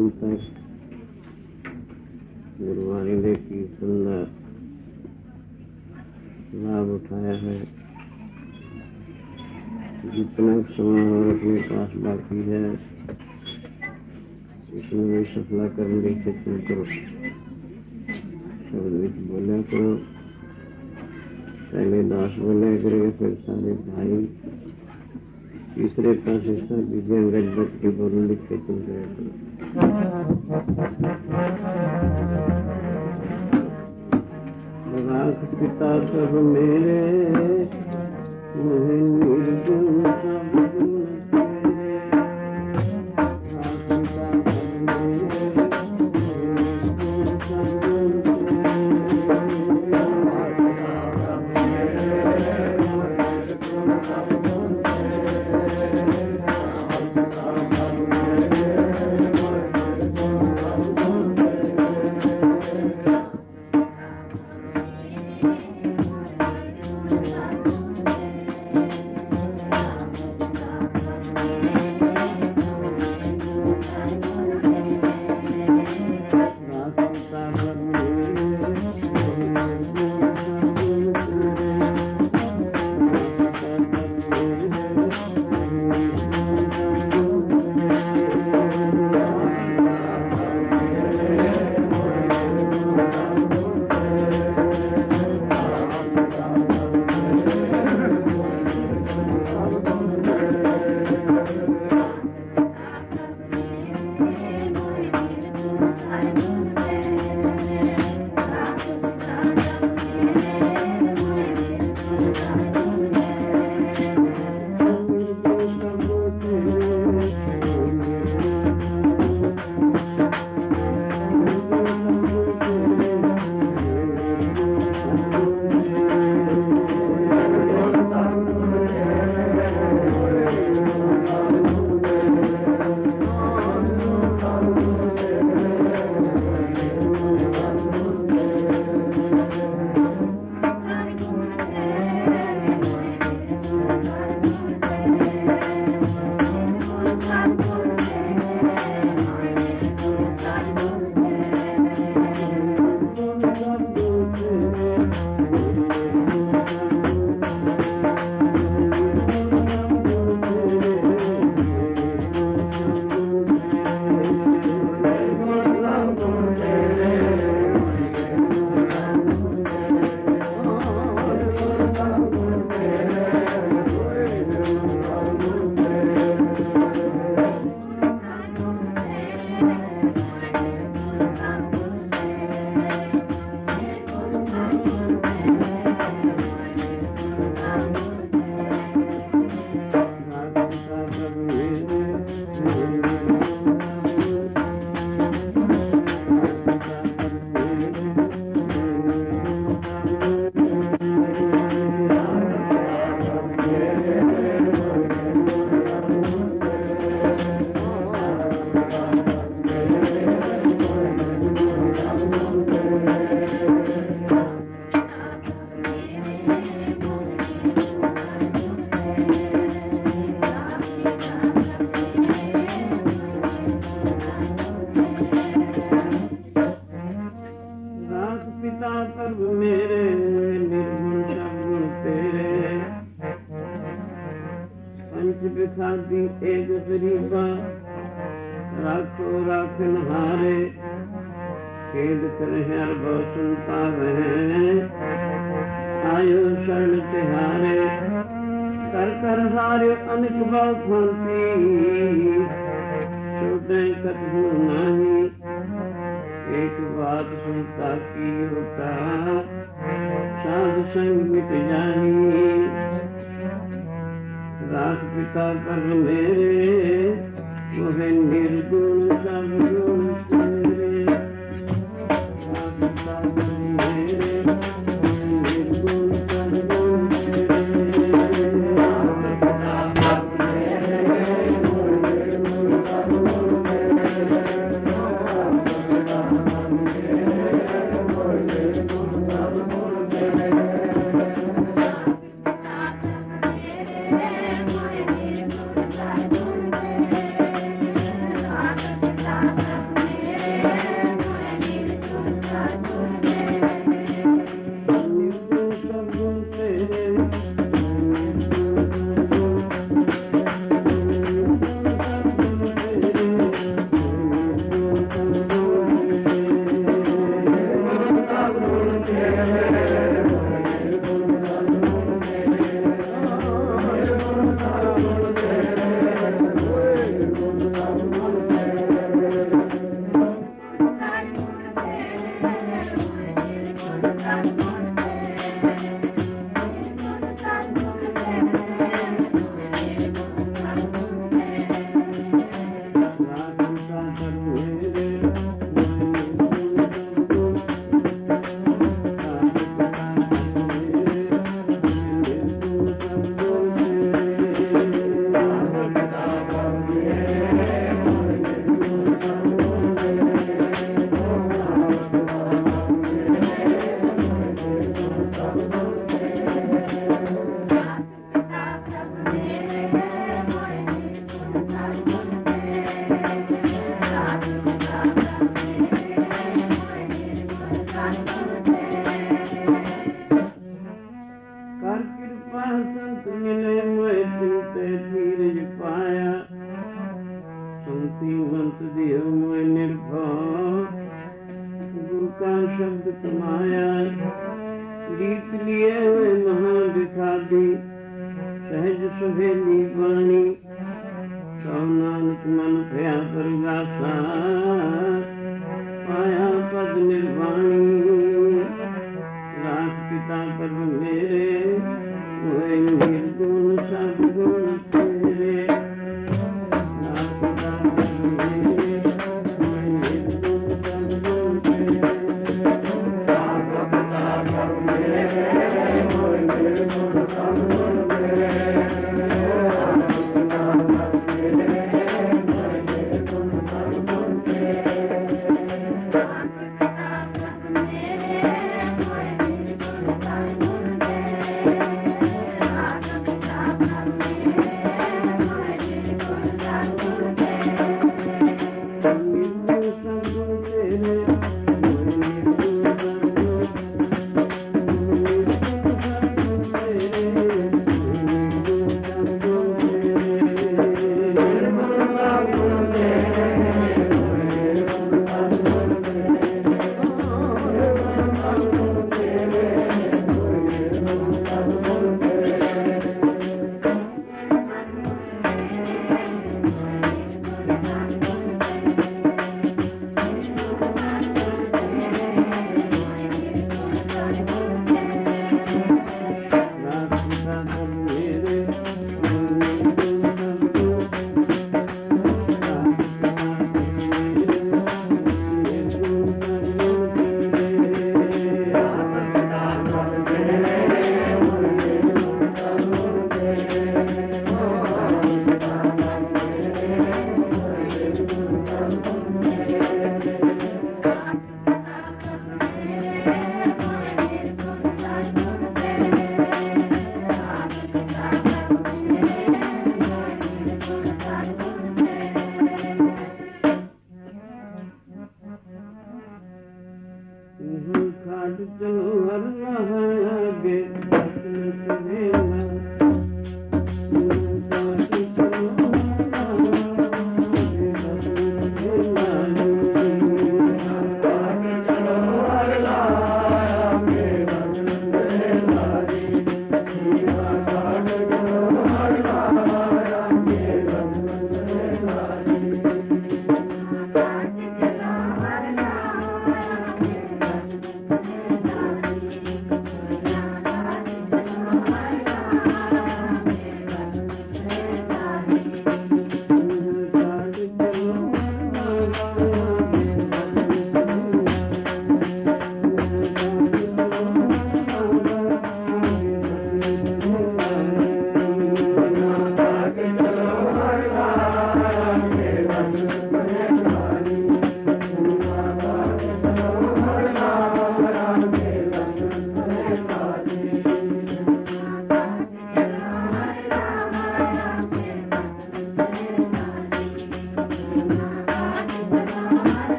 ਹੁਣ ਤੱਕ ਗੁਰਬਾਣੀ ਦੇ ਕੀਰਤਨ ਦਾ ਲਾਭ ਉਠਾਇਆ ਹੈ। जितना समय और अपने पास बाकी है इसमें भी सफला करने की चेष्टा करो। शब्द विच बोलिया करो, पहले दास बोलिया करे, फिर सारे भाई, तीसरे पासे सब विजय गजबत के बोलने की चेष्टा करो। राख पिता सब मेरे निर्गुण सब गुण तेरे। राख पिता सब मेरे निर्गुण सब गुण जगत माया जीत लिए हुए महा दिखादी सहज सुहेली वाणी सौ नानक मन भया परिभाषा पाया पद निर्वाणी रास पिता पर मेरे हुए निर्गुण सब गुण तेरे रास पिता पर मेरे हुए निर्गुण सब गुण तेरे रास पिता पर मेरे हुए निर्गुण सब गुण तेरे रास पिता पर मेरे हुए निर्गुण सब गुण तेरे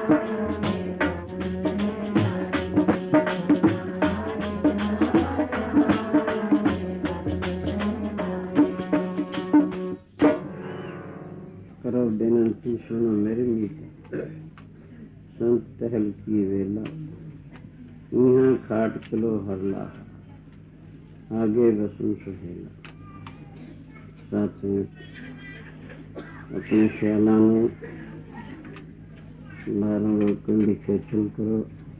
ਕਰੋ ਬੇਨਤੀ ਸੁਣੋ ਮੇਰੀ ਮੀਤ ਸੰਤ ਟਹਿਲ ਕੀ ਵੇਲਾ ਇਹਾਂ ਖਾਟ ਚਲੋ ਹਰਲਾ ਆਗੇ ਬਸੂ ਸੁਹੇਲਾ। ਸਾਥ ਆਪਣੇ ਖਿਆਲਾਂ ਨੂੰ ਬਾਹਰੋਂ ਰੋਕਣ ਦੀ ਖੇਚਲ ਕਰੋ।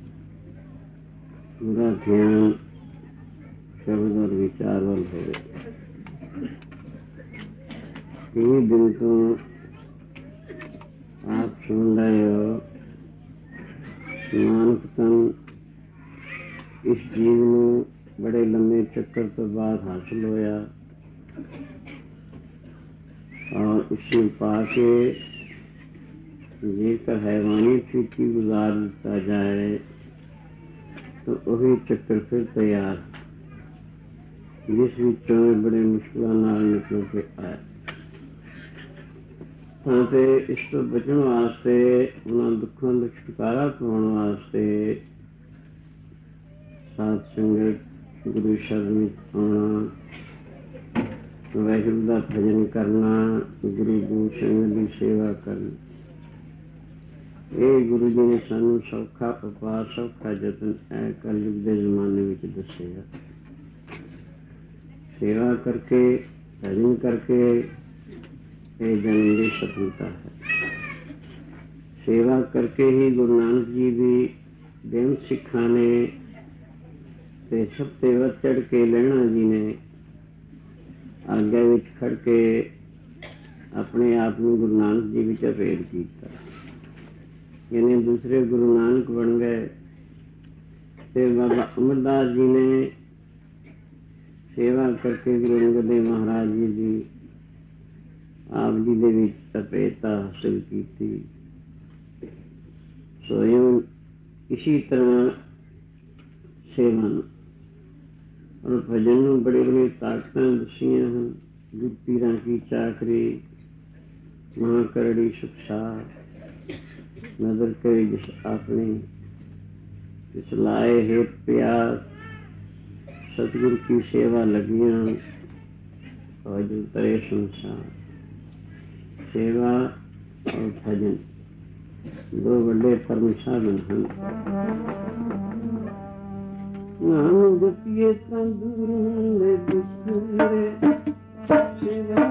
ਪੂਰਾ ਧਿਆਨ ਸ਼ਬਦ ਔਰ ਵਿਚਾਰ ਵੱਲ ਹੋਵੇ। ਕਈ ਦਿਨ ਤੋਂ ਆਪ ਸੁਣ ਰਹੇ ਹੋ ਨਾਨਕ ਤਨ ਇਸ ਜੀਵ ਨੂੰ ਬੜੇ ਲੰਮੇ ਚੱਕਰ ਤੋਂ ਬਾਅਦ ਹਾਸਿਲ ਹੋਇਆ और उसे पाके जेकर हैवानी स्थिति गुजार दिता जाए तो वही चक्कर फिर तैयार जिस विचों बड़े मुश्किलों नाल निकल के आए। तो इस तो बचन वास्ते उन्होंने दुखों का छुटकारा पाने वास्ते साध संगत गुरु शरण में आना, वाहिगुरू का भजन करना, गुरु गोबिंद की सेवा करनी, ये गुरु जी ने सानू सौखा उपाय सौखा यतन है कलयुग के जमाने में दसेगा। सेवा करके भजन करके ये जन्म की सफलता है। सेवा करके ही गुरु नानक जी भी बेन सिखा ने सब ते वध चढ़ के लहणा जी ने आगे विच खड़ के अपने आप को गुरु नानक जी विच अभेद किया। यानी दूसरे गुरु नानक बन गए। फिर बाबा अमरदास जी ने सेवा करके गुरु अंगद देव महाराज जी की आप जी के विच अभेदता हासिल की थी। स्वयं इसी तरह सेवा और भजन में बड़े बड़े ताकत दसियां हैं। गुरपीरा की चाकरी महाकरड़ी शिक्षा नजर करे जिस आपने जिस लाए हेत प्यास सतगुरु की सेवा लगियां और जो तरे संसार। सेवा और भजन दो बड़े परम साधन हैं। नाम जपिए तंदूर दुखरे सेवा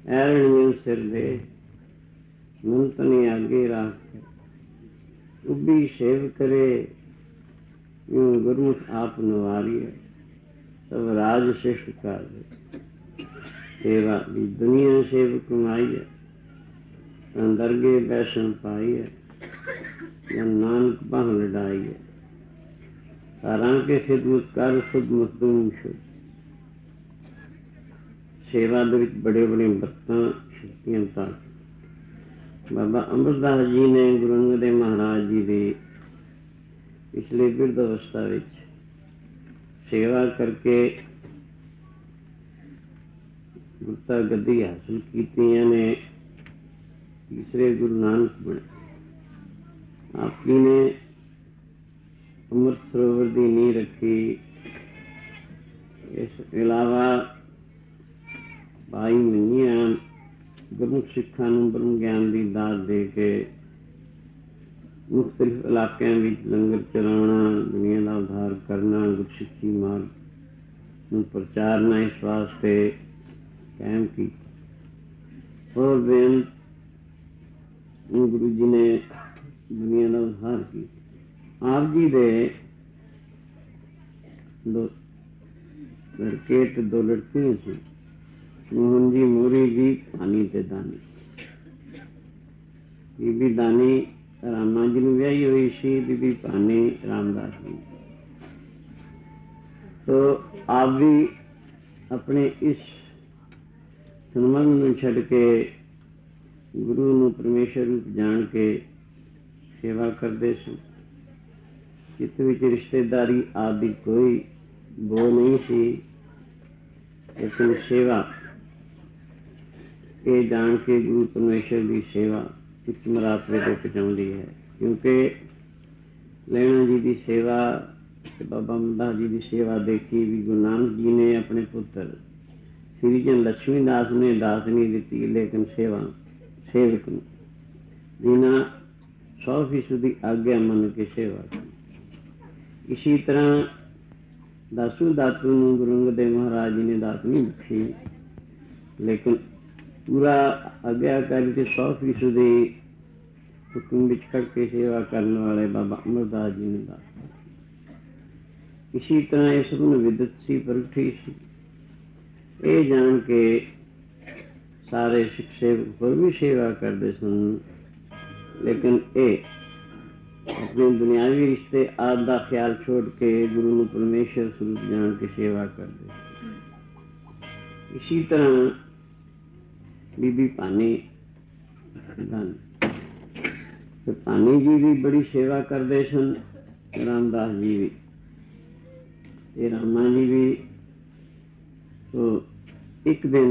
ऐरणियों सिर दे मन तने आगे राख उबी सेव करे यूं गुरमुख आप नवारिय सब राज श्रेष्ठ काज सेवा भी दुनिया सेव कमाई है दरगे बैसन पाई है या नानक बाह लड़ाई है सारा के खिदमत कर खुद मखदूम शुद्ध सेवा दे विच बड़े बड़े बरतां शक्तियां ताकत बाबा अमरदास जी ने गुरु अंगद देव महाराज जी की पिछले बिरध अवस्था विच सेवा करके गुरता गद्दी हासिल की ने तीसरे गुरु नानक बने आप जी ने अमृत सरोवर की नींह रखी इस अलावा 22 महीनियां गुरमुख सिखां नूं ब्रह्म ज्ञान की दात दे के मुख्तलिफ इलाकों में लंगर चलाना दुनिया का उद्धार करना गुरसिੱਖੀ मार्ग में प्रचारना इस वास्ते कायम की और बेअंत गुरु जी ने दुनिया का उद्धार की आप जी दे 2 लड़के ते 2 लड़कियां सी मोहन जी मोरी जी पानी ते दानी बीबी दानी रामा जी ने व्याही हुई सी बीबी पानी रामदास जी तो आप भी अपने इस संबंध में छड़ के गुरु नूं परमेश्वर रूप जान के सेवा करते सन चित्त विच रिश्तेदारी आदि कोई बो नहीं सी लेकिन सेवा ये जान के गुरु परमेश्वर की सेवा उच्च मरातबे को पहुँचाती है क्योंकि लैणा जी की सेवा बाबा अमरदास जी की सेवा देखी भी गुरु नानक जी ने अपने पुत्र श्री जन लक्ष्मी दास ने दास नहीं दी लेकिन सेवा सेवक बिना 100% आज्ञा मन के सेवा की। इसी तरह दासू दातू गुरु अंगद देव महाराज जी ने दात नहीं बख्शी लेकिन पूरा आज्ञाकारी के 100% हुक्म विच करके सेवा करने वाले बाबा अमरदास जी ने दास। इसी तरह इस गुण विदत सी परठी सी ये जान के सारे सिख सेवक होर भी सेवा करते सन लेकिन ये अपने दुनियावी रिश्ते आप का ख्याल छोड़ के गुरु ने परमेश्वर स्वरूप जान के सेवा करते। इसी तरह बीबी पानी तो पानी जी भी बड़ी सेवा करते सन रामदास जी भी ते रामा जी भी। तो एक दिन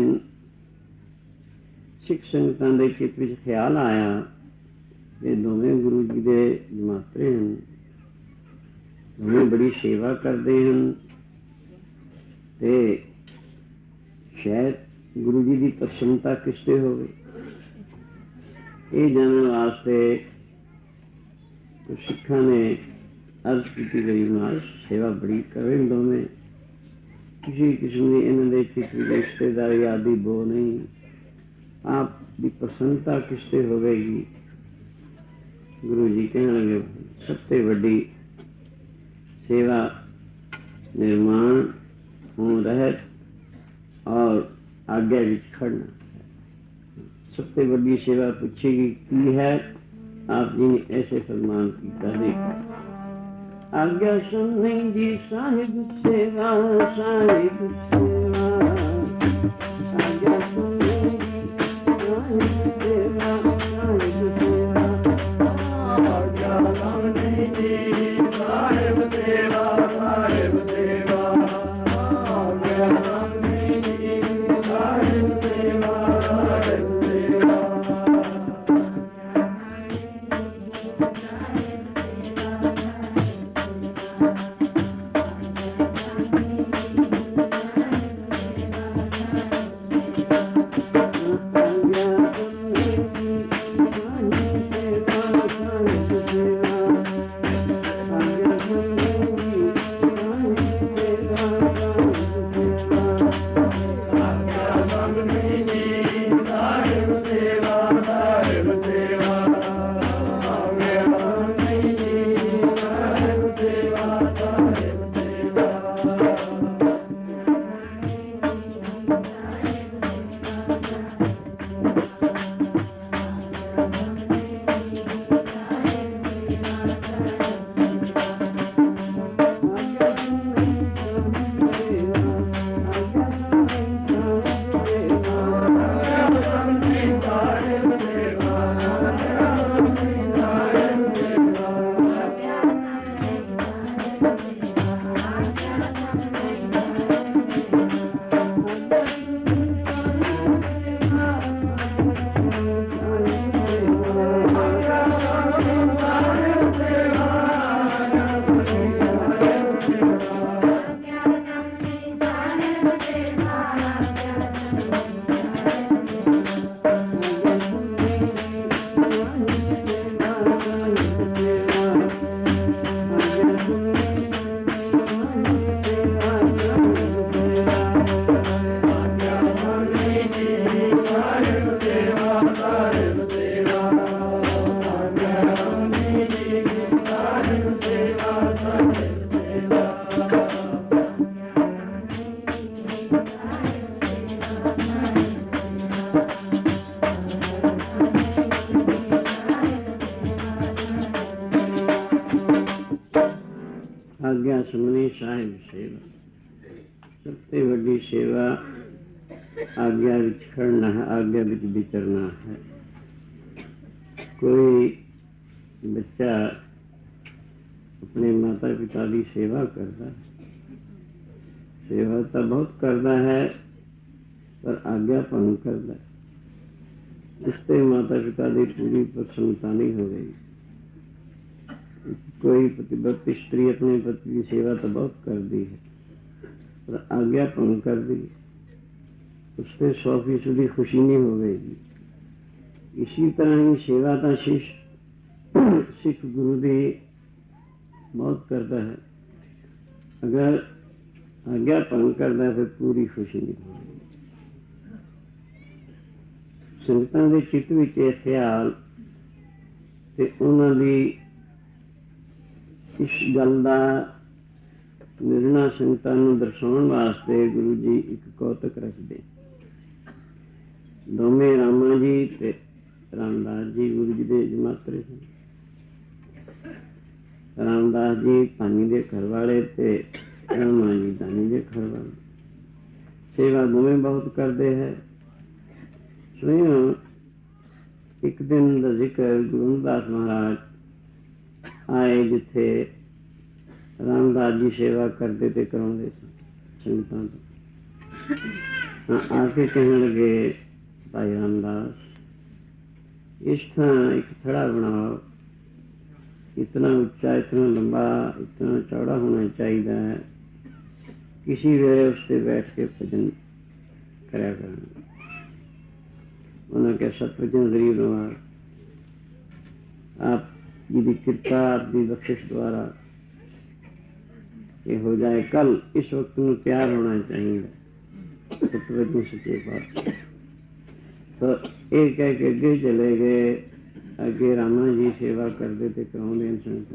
सिख संगतां दे चित्त विच ख्याल आया कि दोवें गुरु जी दे जमातरे हैं दोवें बड़ी सेवा करते हैं ते शायद गुरु जी की प्रसन्नता किसते होवे ये जानने वास्ते तो सिखा ने अर्ज की गई महाराज सेवा बड़ी करें दोवें किसी किस्म की इन्होंने चित्र रिश्तेदारी आदि बो नहीं आप की प्रसन्नता किसते होगी। गुरु जी कहने लगे सबसे बड़ी सेवा निर्माण हो रहत और आज्ञा विच खड़ना सबसे बड़ी सेवा पूछेगी की है। आप जी ने ऐसे फरमान किया है आज्ञा सुनने जी साहिब सेवा साहिब सेवा आज्ञा सुनने जी साहिब सेवा साहिब सेवा आज्ञा सुनने जी साहिब सेवा साहिब सेवा आज्ञा सुनने जी साहिब सेवा साहिब सेवा। सेवा। सबसे बड़ी सेवा आज्ञा विच खड़ना है, आज्ञा विच विचरना है। कोई बच्चा अपने माता पिता की सेवा करता है, सेवा तो बहुत करता है पर आज्ञा भंग करता है, उससे माता पिता की पूरी प्रसन्नता नहीं हो गई। कोई पतिव्रत स्त्री अपने पति की सेवा तो बहुत कर दी है पर आज्ञा भंग कर दी, उससे 100% खुशी नहीं हो गई। इसी तरह ही सेवा का सिख गुरु की बहुत करता है, अगर आज्ञा भंग करता है फिर पूरी खुशी नहीं होगी। संगतां दे चित्त विच इह ख्याल ते उन्हां दी इस गल दा निर्णय संगतां नूं दर्शाउण वास्ते गुरु जी एक कौतक रखदे। दोवें रामा जी ते रामदास जी गुरु जी दे जमातरे सन। रामदास जी पानी दे घर वाले ते रामा जी दानी दे घर वाले। सेवा दोवें बहुत करते हैं। स्वयं एक दिन का जिक्र गुरु रविदास महाराज आए जिथे रामदास जी सेवा करते थे कराते संगतां तो आके कहने लगे, भाई रामदास इस थां एक थड़ा बनाओ, इतना ऊंचा, इतना लंबा, इतना चौड़ा होना चाहिए, किसी वेले उस पर बैठ के भजन कराया करना। उन्होंने कहा सतवचन गरीब नवाज, आप जी की कृपा, आपकी बख्शिश द्वारा ये हो जाए। कल इस वक्त में तैयार होना चाहिए सतवचन सच्चे पास। तो एक कह के अगे चले गए। अगे रामा जी सेवा करते थे कराते संगतां।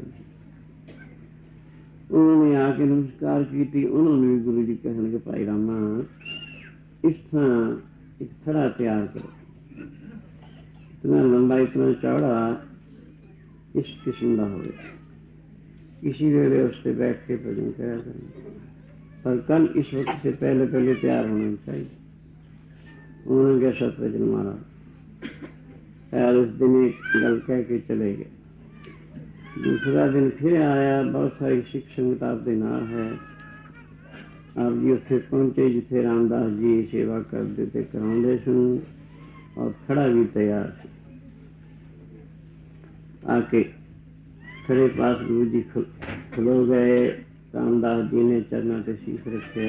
उन्होंने आके नमस्कार की। उन्होंने भी गुरु जी कहने लगे, भाई रामा इस थां एक थड़ा तैयार करो, इतना लंबा, इतना चौड़ा, इस किस्म का हो, किसी वेले उस पर बैठ के भजन कराया करें, पर कल इस वक्त से पहले पहले तैयार होना चाहिए। उन्होंने कहा सतवचन महाराज। उस दिन एक गल कह के चले गए। दूसरा दिन फिर आया, बहुत सारी सिख संगत आपके नाल है। आप जी उत्थे पहुंचे जिथे रामदास जी सेवा करते थे कराते सन और खड़ा भी तैयार सी। आके खड़े पास गुरु जी खलो गए। रामदास जी ने चरणों से शीश रखे,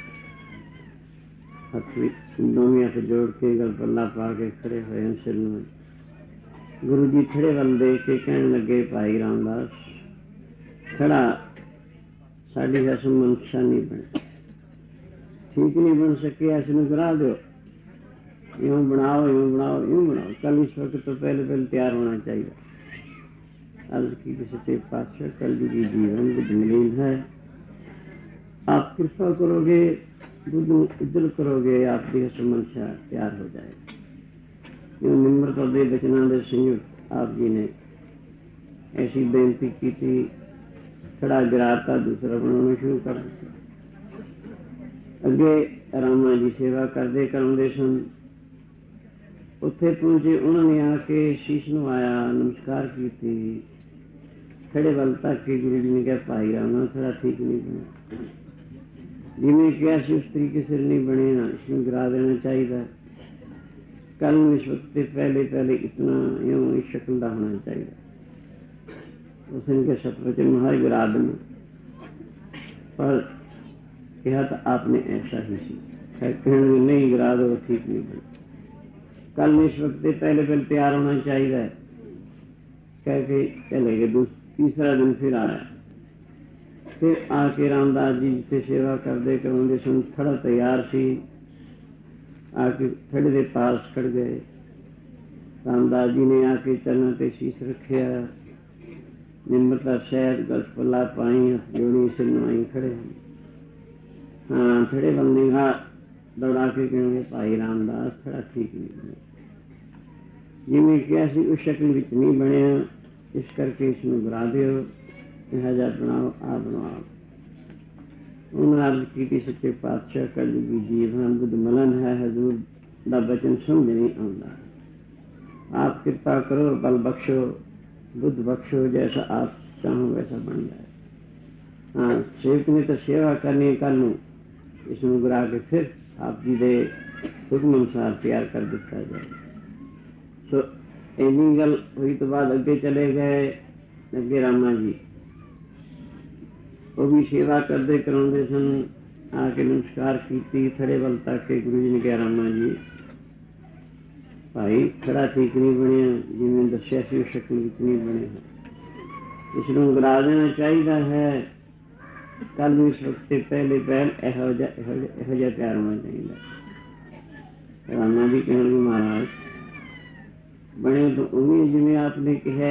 दोनों हाथ जोड़ के गल पल्ला पा के खड़े हुए सिर में। गुरु जी खड़े वाल देख के कहने लगे, भाई रामदास खड़ा साड़ी असम मंशा नहीं बने, ठीक नहीं बन सके, इसमें करा दो, यूं बनाओ, यूं बनाओ, यूं बनाओ। कल इस वक्त तो पहले पहले तैयार होना चाहिए। अर्ज की सच्चे पातशाह, कल जी की जीवन बुद्ध मलिन है, आप कृपा करोगे, बुद्ध इज्जत करोगे, आपकी समस्या तैयार हो जाएगी। निम्रता दे बचना दे संयुक्त आप जी ने ऐसी बेनती की थी। खड़ा गिराता, दूसरा बनाना शुरू कर दिया। अगे रामा जी सेवा करते कराते सन। उत्थे पहुंचे, उन्होंने आके शीश नवाया, नमस्कार की। खड़े वाल तक के गुरु जी ने कहा, भाई रामा थोड़ा ठीक नहीं बना, जिमें क्या उस तरीके से नहीं बने ना, इसमें गिरा देना चाहिए। कल इस वक्त पहले पहले इतना यूं इस शक्ल का होना चाहिए। उसने कहा सतवचन महाराज गिरा देना, पर कहा तो आपने ऐसा ही सी, कहने नहीं गिरा दो, ठीक नहीं बना। कल इस वक्त पहले पहले तैयार होना चाहिए, कह के चले गए। तीसरा दिन फिर आया। फिर आके रामदास जी जिसे सेवा करते कराते सन, थड़ा तैयार सी। आके थड़े के पास खड़ गए। रामदास जी ने आके चरणों से शीश रखिया, निम्रता शहद गल पल्ला पाई, जोड़ी सिर नवाई खड़े। हाँ, थड़े बल निगाह दौड़ा के कहेंगे, भाई रामदास थड़ा ठीक नहीं बने, जिमें क्या सी उस शक्ल विच नहीं बनिया, इस करके इसमें गिरा दो, लिहाजा बनाओ, आप बनाओ। ਉਹਨਾਂ ਅਰਜ਼ ਕੀਤੀ, ਸੱਚੇ ਪਾਤਸ਼ਾਹ ਕਲਯੁਗੀ ਜੀਵ ਹਾਂ, ਬੁੱਧ ਮਲਨ ਹੈ, ਹਜ਼ੂਰ ਦਾ ਬਚਨ ਸਮਝ ਨਹੀਂ ਆਉਂਦਾ। ਆਪ ਕਿਰਪਾ ਕਰੋ, ਬਲ ਬਖਸ਼ੋ, बुद्ध बख्शो, जैसा आप चाहो वैसा बन जाए। हाँ, सेवक ने तो सेवा करनी कर लूँ, इसमें गिरा के फिर आप जी दे हुक्म अनुसार तैयार कर दिता जाए। तो इन्नी गल हुई तो बाद अगे चले गए। अगे रामा जी वो भी सेवा करते कराते सन। आके नमस्कार की, खड़े वल तक के गुरु जी ने कहा, रामा जी भाई खड़ा ठीक नहीं बनया, जिमें दसिया सी शक्ल विच नहीं बने है, इसनूं गिरा देना चाहिए है। कल इस वक्त पहले पहल इहो जिहा तैयार होना चाहिए। रामा जी कहने महाराज बने तो उम्मीद जिमें आपने कहा,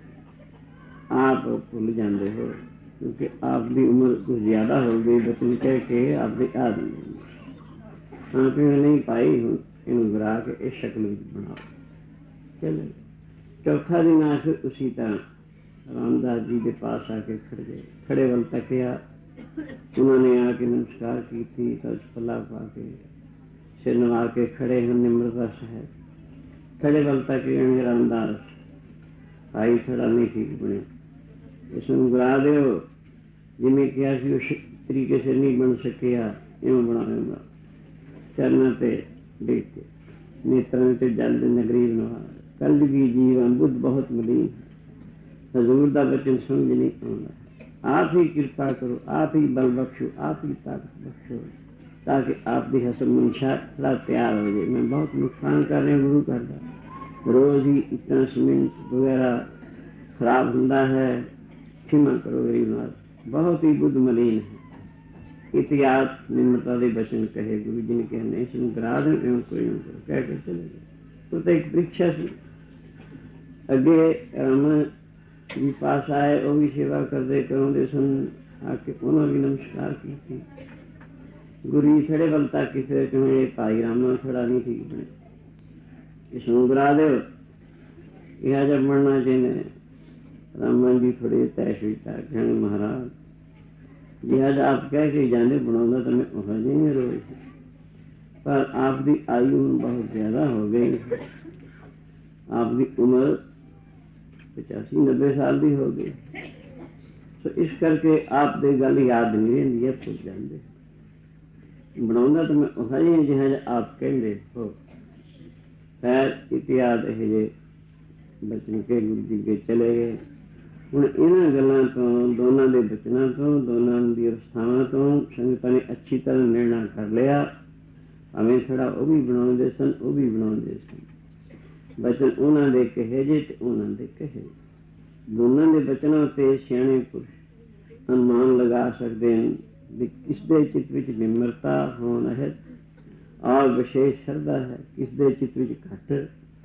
आप भुल जाते हो, क्योंकि आपकी उम्र कुछ ज्यादा हो गई। बचन कह के आपकी आदमी हाँ क्यों नहीं पाई हूँ, इन्हू गिरा के इस शक्ल में बनाओ। चलो चौथा दिन आ फिर उसी तरह रामदास जी के पास आके खड़ गए। खड़े वल तकिया, उन्होंने आके नमस्कार की थी, पला पा के सिर नवा के खड़े हैं निम्रता से। खड़े वल तकिया, रामदास भाई खड़ा नहीं ठीक बने, इसमें गिरा दो, जिमें किया सी उस तरीके से नहीं बन सकिया, इवें बनाऊंगा। चरणों पे देख के नेत्रों से जल नगरी नवा, कलयुगी जीवन बुद्ध बहुत मलीन, हजूर दा बचन समझ नहीं आउंदा। आप ही कृपा करो, आप ही बल बख्शो, आप ही ताकत बख्शो, ताकि आपकी हसन मंशा थोड़ा तैयार हो जाए। मैं बहुत नुकसान कर रहा गुरु करता, रोज ही इतना सीमेंट वगैरह खराब होता है, क्षमा करो गरीबनाथ, बहुत ही बुद्ध मलीन है। इतिहास निम्रता के बचन कहे गुरु जी ने कहने, इसमें गिरा दें एवं कोई न करो, कह के चले गए। तो एक परीक्षा से अगे रामा जी पास आए, वो भी सेवा करते कराते सन। आके उन्होंने भी नमस्कार की थी। गुरु जी खड़े बल तक किसी कहे, भाई रामा थोड़ा नहीं ठीक बने, इसमें गिरा दो, यह जब बनना चाहिए। रामा जी थोड़े तैश कहने, महाराज लिहाज आप कह के जाने बनाऊंगा तो मैं हो जाएंगे रोज, पर आपकी आयु बहुत ज्यादा हो गई, आपकी उम्र 85-90 साल की हो गई, तो इस करके आप दे गल याद नहीं रही, भुल जाते। बनाऊंगा तो मैं हो जाएंगे जिहा आप कहते हो। खैर इतिहास ये बचन के गुरु जी के चले गए। ਹੁਣ ਇਹਨਾਂ ਗੱਲਾਂ ਤੋਂ, ਦੋਨਾਂ ਦੇ ਬਚਨਾਂ ਤੋਂ, ਦੋਨਾਂ ਦੀ ਅਵਸਥਾਵਾਂ ਤੋਂ ਸੰਗਤਾਂ ਨੇ ਅੱਛੀ ਤਰ੍ਹਾਂ ਨਿਰਣਾ ਕਰ ਲਿਆ। ਭਾਵੇਂ ਥੋੜਾ ਉਹ ਵੀ ਬਣਾਉਂਦੇ ਸਨ, ਉਹ ਵੀ ਬਣਾਉਂਦੇ ਸਨ। ਬਚਨ ਉਹਨਾਂ ਦੇ ਕਹੇ ਜੇ ਤੇ ਉਹਨਾਂ ਦੇ ਕਹੇ, ਦੋਨਾਂ ਦੇ ਬਚਨਾਂ ਤੇ ਸਿਆਣੇ ਪੁਰਸ਼ ਅਨੁਮਾਨ ਲਗਾ ਸਕਦੇ ਹਨ ਵੀ ਕਿਸ ਦੇ ਚਿੱਤ ਵਿੱਚ ਨਿਮਰਤਾ ਹੋਣ ਹੈ ਔਰ ਵਿਸ਼ੇਸ਼ ਸ਼ਰਧਾ ਹੈ, ਕਿਸ ਦੇ ਚਿੱਤ ਵਿੱਚ ਘੱਟ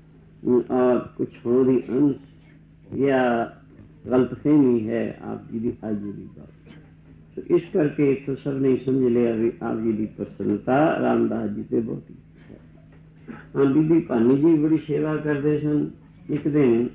ਔਰ कुछ होने की अंश या गलतफहमी है आप जी की हाजिरी की बात। तो इस करके तो सब ने समझ लिया भी आप जी की प्रसन्नता रामदास जी से बहुत है। हाँ, बीबी भानी जी बड़ी सेवा करते सन। एक दिन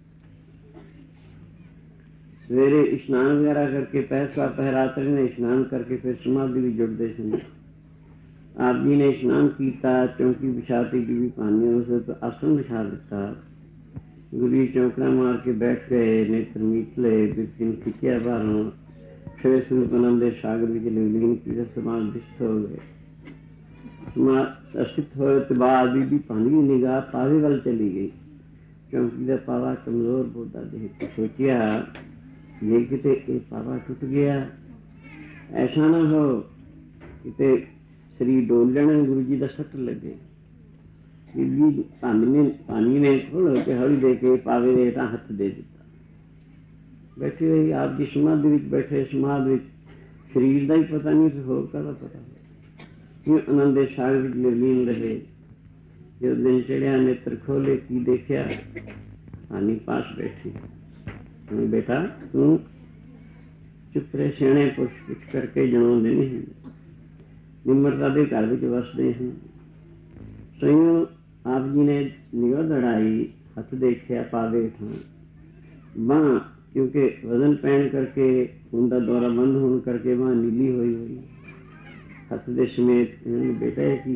सवेरे स्नान वगैरह करके पैसा पहराते ने स्नान करके फिर समाधि भी जुड़ते सन। आप जी ने स्नान किया, चौंकी बिछाती, बीबी भानी उसे तो आसन बिछा दिता। गुरु चौंकड़ा मार के बैठ गए, नेत्र मीट ले, बिपिन खिंचिया बारों, फिर स्वरूप आनंद सागर विच लीन की समाधिस्थ हो गए। अस्थित होने के बाद बीबी भानी की निगाह पावे वाल चली गई। चौंकी का पावा कमजोर बोधा देख के सोचिया, ये किते ये पावा टूट गया, ऐसा ना हो किते शरीर डोल जाना, गुरु जी का सट लगे। बीबी पानी ने खोल के हौली दे के पावे ने हाथ दे दिता। बैठी रही आप जी समाधि विच बैठे, समाधि शरीर का ही पता नहीं, होर का पता क्यों आनंद सागर विच लीन रहे। जो दिन चढ़िया नेत्र खोले की देखा, पानी पास बैठी। बेटा तू चुप रहे, सियाणे पुरुष कुछ करके जनाते नहीं, निम्रता के घर विच वसते हैं। स्वयं आप जी ने निगाह दड़ाई, हथ देखिया पावे ठां, बांह क्योंकि वजन पैण करके खून का दौरा बंद होने करके वहाँ नीली हुई हुई हथ दे समेत बेटा की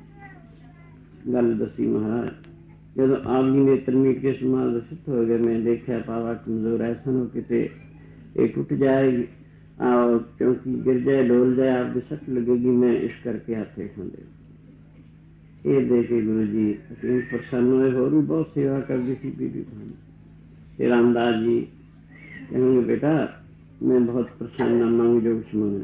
गल दसी महाराज। जब आप जी नेत्र मीट के समाल दसित हो गए, मैं देखा पावा कमजोर ऐसा हो किते ये टूट जाएगी और क्योंकि गिर जाए डोल जाए आपकी सट लगेगी, मैं इस करके हाथे खाते ये देखे गुरु जी असीम प्रसन्न हुए। होर भी बहुत सेवा करती थी बीबी भानी। रामदास जी कहेंगे बेटा मैं बहुत प्रसन्न मंग जो कुछ मंगना।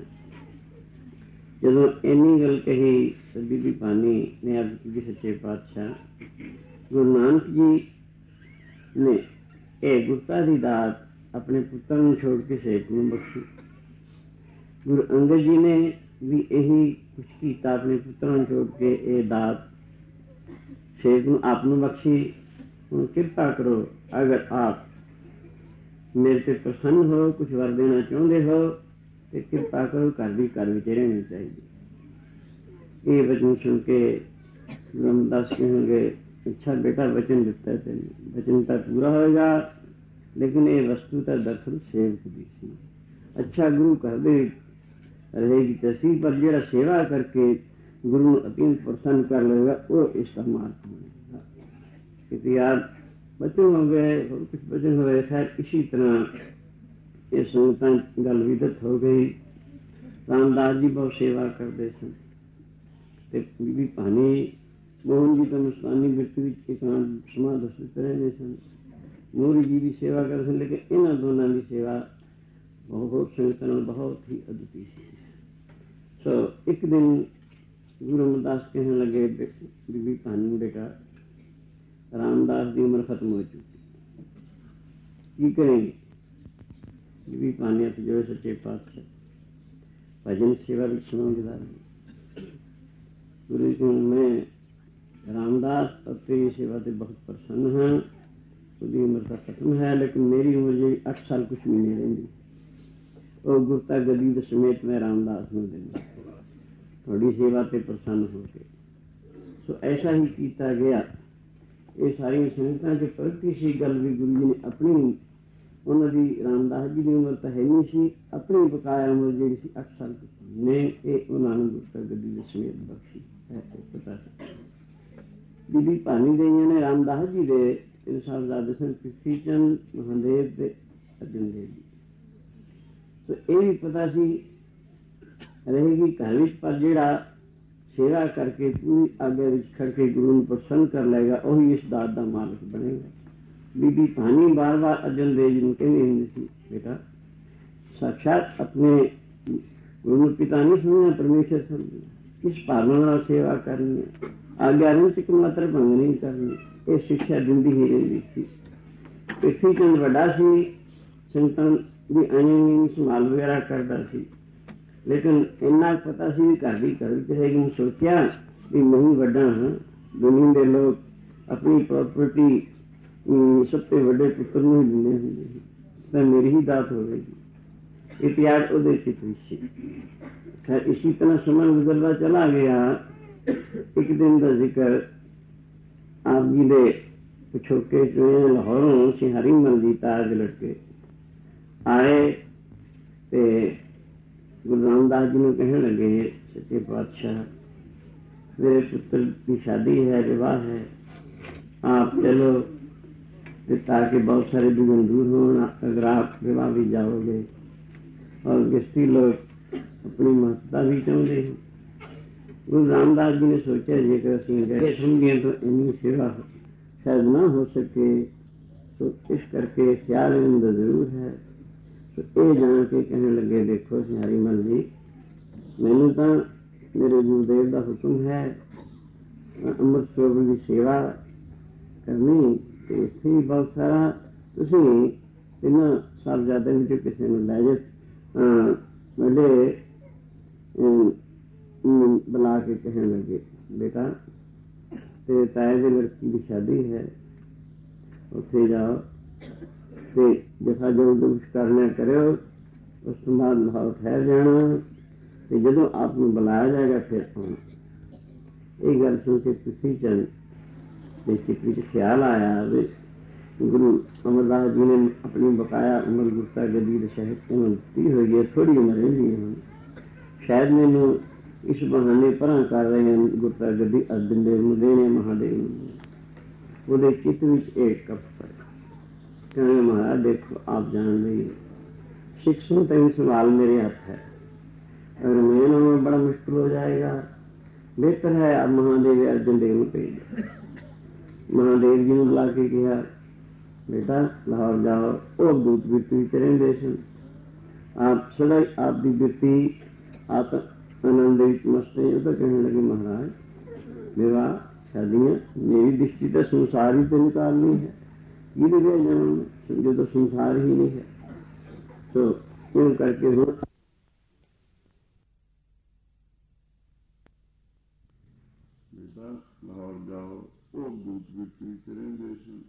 जब इन्नी गल कही तो बीबी भानी ने अर्ज की सच्चे पातशाह गुरु नानक जी ने यह गुरता की दात अपने पुत्र को छोड़ के सेठ को बख्शी। गुरु अंगद जी ने भी यही कुछ किया, अपने पुत्र को छोड़ के ये दात सेठ को आप बख्शी। कृपा करो अगर आप मेरे से प्रसन्न हो, कुछ वर देना चाहते हो तो कृपा करो घर भी घर में रहनी चाहिए। ये वचन सुन के रामदास कहेंगे अच्छा बेटा वचन दिता है तेने, वचन तो पूरा होगा लेकिन ये वस्तु तो दरअसल सेवक दी सी। अच्छा गुरु घर दे रहेगी तसी, पर जो सेवा करके गुरु अति प्रसन्न कर लेगा वो इसका मार्ग होगा। क्योंकि यार वचन हो गए और कुछ वचन हो गए। खैर इसी तरह ये संगत गल विदत हो गई। रामदास जी बहुत सेवा करते सन। बीबी भानी मोहन जी तो मुस्तानी मृत्यु समाध दसते रहते सन। मोहन जी भी सेवा करते सन, लेकिन इन्होंने दोनों की सेवा बहुत संगत बहुत ही अद्वितीय थी। एक दिन गुरु रामदास कहने लगे बीबी भानी बेटा रामदास की उम्र खत्म हो चुकी, की करेंगे? बीबी भानी हथ जो सच्चे पातशाह भजन सेवा भी सुनो गुजार। गुरु जी मैं रामदास और तेरी सेवा से बहुत प्रसन्न है। उसकी उम्र तो खत्म है लेकिन मेरी उम्र जी 8 साल कुछ भी नहीं रही और गुरता गदी समेत मैं रामदास में देना थोड़ी सेवा से प्रसन्न हो गए। तो ऐसा ही किया गया। ये सारी संगतां के प्रति सी गल भी गुरु जी ने अपनी उन्होंने रामदास जी की उम्र तो है नहीं सी, अपनी बकाया उम्र जी 8 साल की ने उन्होंने गुरता गदी समेत बख्शी है। पता बीबी भानी गई ने रामदास जी के साहबजादे सन पृथ्वी चंद महादेव के अर्जन देव जी। तो यह भी पता सी रहेगी घर में, पर जेड़ा सेवा करके पूरी आगे खड़ के गुरु को प्रसन्न कर लेगा वही इस दात का मालिक बनेगा। बीबी भानी बार बार अर्जन देव जी को कहती होंगी बेटा साक्षात अपने गुरु पिता नहीं सुनना, परमेश्वर समझना, किस भावना सेवा करनी है, आज्ञा चिक मात्र भंग नहीं करनी, ये शिक्षा दिंदी ही रही थी। पृथ्वी चंद वड्डा सी, संगतां दी आनी संभाल वगैरह करता सी, लेकिन इन्ना पता सी घर की घर रहेगी। सोचा भी नहीं वड्डा हाँ, दुनिया के लोग अपनी प्रॉपर्टी सबसे बड़े पुत्र में ही दिने होंगे, तो मेरी ही दात होगी। ये प्यार उदय पीछे। खैर इसी तरह समय गुजरता चला गया। एक दिन का जिक्र आप जी दे पिछोके जो लाहौरों सिहारी मल जी ताज लड़के आए ते गुरु रामदास जी ने कहने लगे सच्चे पातशाह मेरे पुत्र की शादी है, विवाह है, आप चलो ताकि बहुत सारे दुगन दूर हो। अगर आप विवाह भी जाओगे और गृहस्थी लोग अपनी महत्ता भी चाहते हैं। गुरु रामदास जी ने सोचा जेकर असं गए समझे तो इन्नी सेवा शायद ना हो सके, तो इस करके ख्याल इनका जरूर है। तो ये जान के कहने लगे देखो सिहारी मल जी मैनू तो मेरे गुरुदेव का हुक्म है अमृत सरोवर की सेवा करनी, इतने ही बहुत सारा तुम इन्होंने साहबजादे में किसी ने लै जाओ। बड़े बुला के कहने लगे बेटा तेरे ताए की लड़की की शादी है, उत्थे जाओ तो जैसा जो कुछ करना करो, उस बाद लाहौर ठहर जाना, तो जो आपको बुलाया जाएगा फिर आना। ये गल सुन के पृथ्वी चंद चित्त ख्याल आया गुरु अमरदास जी ने अपनी बकाया उम्र गुरता गद्दी शहद दी हुई है, थोड़ी उम्र रही है। शायद मैनू इस बहाने परा कर रहे हैं गुरता गद्दी अर्जन देव नूं देने महादेव वो चित्त विच एक कप पर कहने महाराज देखो आप जान रही हो सिख सुन तेन सवाल मेरे हाथ है, अगर मैं ना बड़ा मुश्किल हो जाएगा, बेहतर है आप महादेव अर्जन देव को भेज। महादेव जी ने बुला के कहा बेटा लाहौर जाओ, वो दूत बिरती चरेंगे सन, आप सदा आपकी बिरती आप आनंद मस्त है। तो कहने लगे महाराज विवाह शादियाँ मेरी दृष्टि तो संसार ही तो निकालनी है, ये भी जो तो संसार ही नहीं है। तो क्यों करके हो लाहौर जाओ, वो दूत बिरती चरेंगे सन,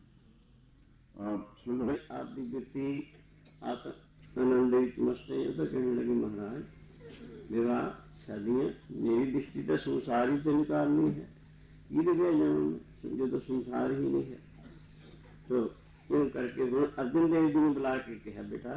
आप सुन आपकी बिरती आप आनंद मस्त है। तो कहने लगे महाराज विवाह शादियाँ मेरी दृष्टि तो संसार ही तो निकालनी है, ये भी जो तो संसार ही नहीं है। तो क्यों करके अर्जुन देव जी ने बुला के कहा बेटा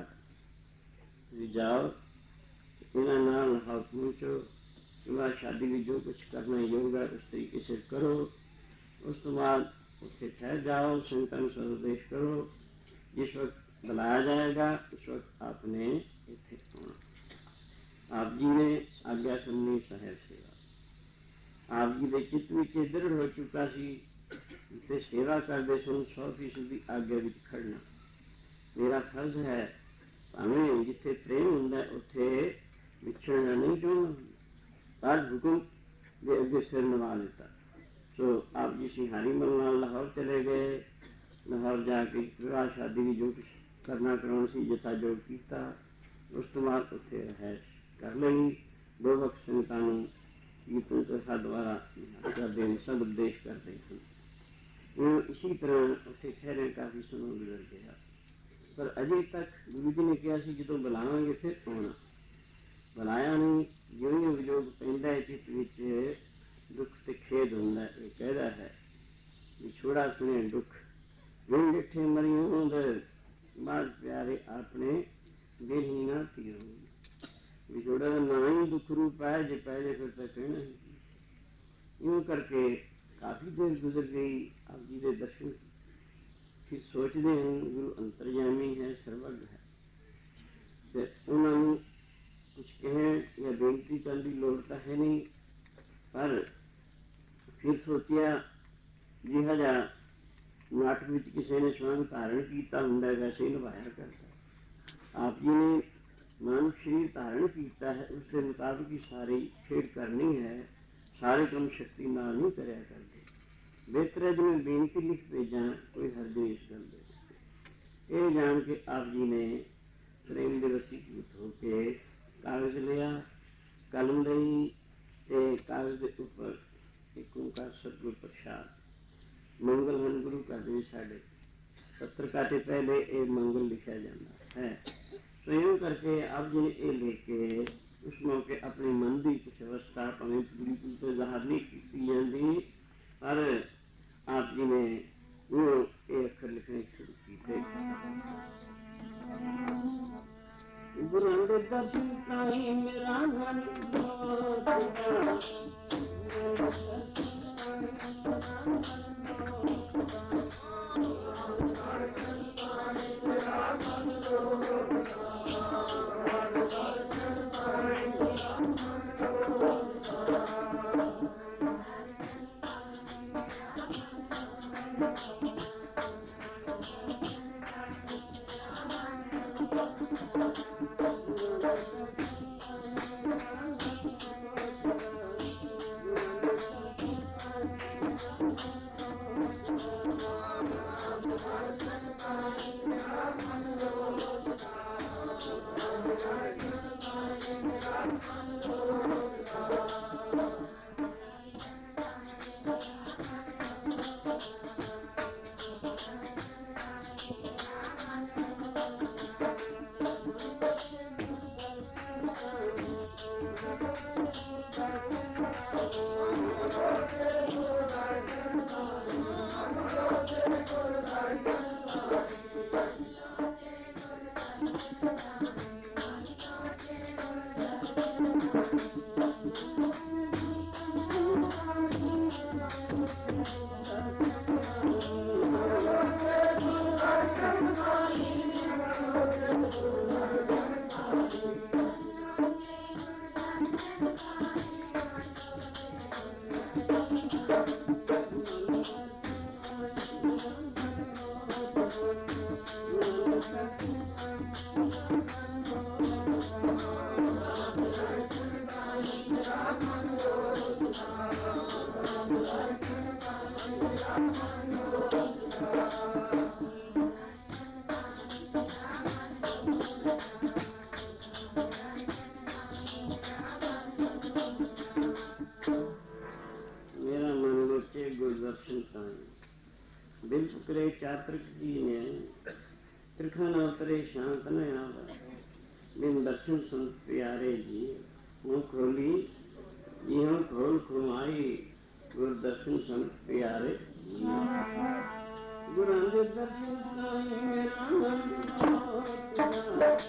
जाओ इन्होंने नाल हाथ पहुँचो, विवाह शादी भी जो कुछ करना योगा उस तरीके से करो, उस तो बाद उससे ठहर जाओ, संतन सर्वदेश करो, जिस वक्त बुलाया जाएगा उस वक्त आपने इतने आना। आप जी ने आज्ञा सुननी शहर सेवा, आप जी के चित्त में दृढ़ हो चुका सी ते सेवा करते सुन 100% आज्ञा विच खड़ना मेरा फर्ज है। भावें जिथे प्रेम हुंदा उत्थे विछड़ना नहीं चाहना, पर हुक्म दे अगे सिर नवा दिता। तो आप जी सिंहारी मल नाल लाहौर चले गए, लाहौर जाके विवाह शादी भी जो कुछ करना कराना सी जता जोग किया, उस तो बाद उत्थे रहैश कर लई। 2 वक्त संतां नूं कीर्तन कथा द्वारा करते सब उपदेश करते थे। इसी तरह उत्थे ठहरे काफी समय गुजर गया, पर अजे तक गुरु जी ने कहा कि जो बुलावांगे फिर आना, बुलाया नहीं। जो ही विजोग पैंदा है चित्त विच दुख ते खेद हुंदा है, कहता है विछोड़ा सुने दुख विन डिठे मरियों बाद प्यारे आपने दिल ही ना तीरो। विछोड़ा का ना ही दुख रूप है, जो पहले फिर तक कहना ही यूं करके काफी देर गुजर गई। आप जी के दर्शन फिर सोचते हैं गुरु अंतर्यामी है, सर्वज्ञ है, तो उन्होंने कुछ कहें या बेनती करने की लोड़ तो है नहीं, पर फिर सोचिया जिहा जा नाटक में किसी ने स्वयं धारण किया होंगे वैसे ही निभाया करता। आप जी ने मानव शरीर धारण किया है, उसके मुताबिक ही सारी खेड करनी है, सारे काम शक्ति नाल नहीं करया करते। बेहतर है जिन्हें बेनती लिख भेजा, कोई हर्ज नहीं इस गल दे। ये जान के आप जी ने प्रेम दे वसीभूत होके कागज लिया, कलम लई ते कागज के उपर एक ओंकार सतगुर प्रसाद मंगल हन गुरु का दे साढ़े पत्रकार से पहले एक मंगल लिखा जाता है। तो यूं करके आप जी ने ये लेके उस मौके अपने मन की कुछ अवस्था भावें बिल्कुल तो जाहिर नहीं की जाती, पर आप जी ने वो ये अखर लिखने शुरू किए। गुरु दे दर्शन ताई मेरा मन मेरा मन लोचे गुरदर्शन साई दिल पुकरे चातृक जी ने त्रिखा न उतरे शांत न आवा बिन दर्शन संत प्यारे जी मुँह खोली जी हम खोल खुमाई गुरदर्शन संत प्यारे जी गुरु दर्शन साई मेरा मन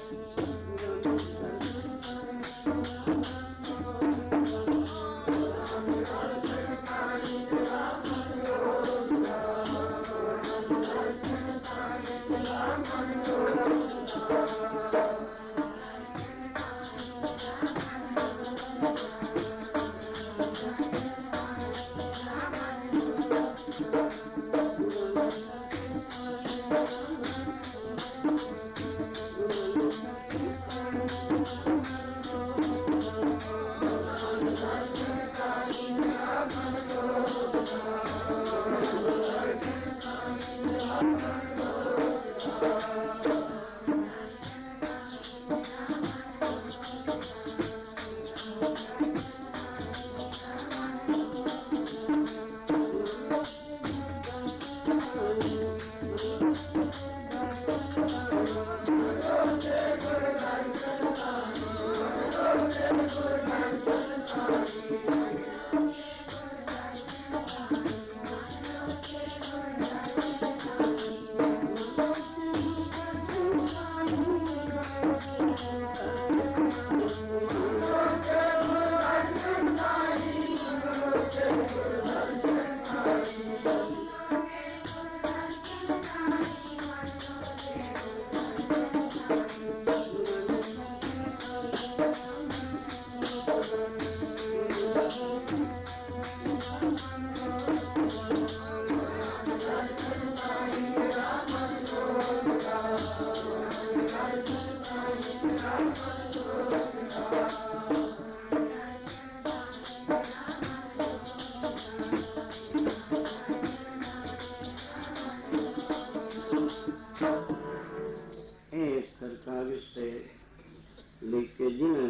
लेके जिन्हों